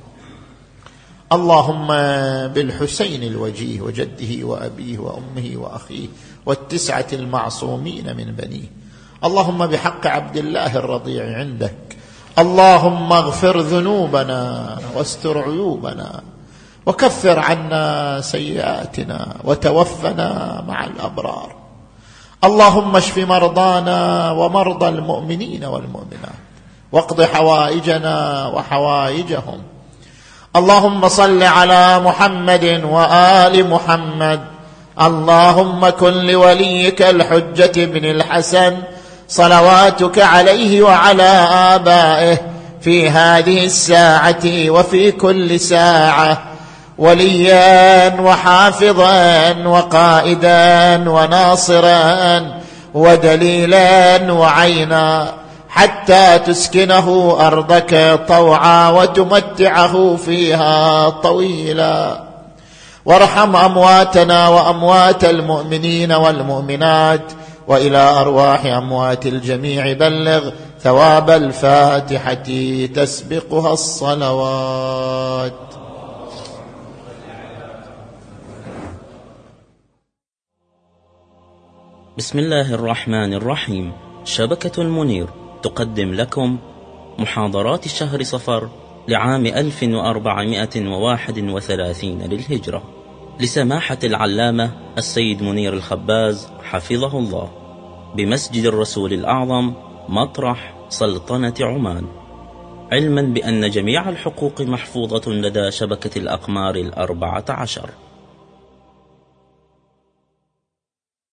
اللهم بالحسين الوجيه وجده وأبيه وأمه وأخيه والتسعة المعصومين من بنيه، اللهم بحق عبد الله الرضيع عندك، اللهم اغفر ذنوبنا واستر عيوبنا وكفر عنا سيئاتنا وتوفنا مع الأبرار. اللهم اشف مرضانا ومرضى المؤمنين والمؤمنات واقض حوائجنا وحوائجهم. اللهم صل على محمد وآل محمد. اللهم كن لوليك الحجة بن الحسن صلواتك عليه وعلى آبائه في هذه الساعة وفي كل ساعة وليا وحافظا وقائدا وناصرا ودليلا وعينا، حتى تسكنه أرضك طوعا وتمتعه فيها طويلا. وارحم أمواتنا وأموات المؤمنين والمؤمنات، وإلى أرواح أموات الجميع بلغ ثواب الفاتحة تسبقها الصلوات. بسم الله الرحمن الرحيم. شبكة المنير تقدم لكم محاضرات شهر صفر لعام 1431 للهجرة لسماحة العلامة السيد منير الخباز حفظه الله بمسجد الرسول الأعظم مطرح سلطنة عمان، علما بأن جميع الحقوق محفوظة لدى شبكة الأقمار 14.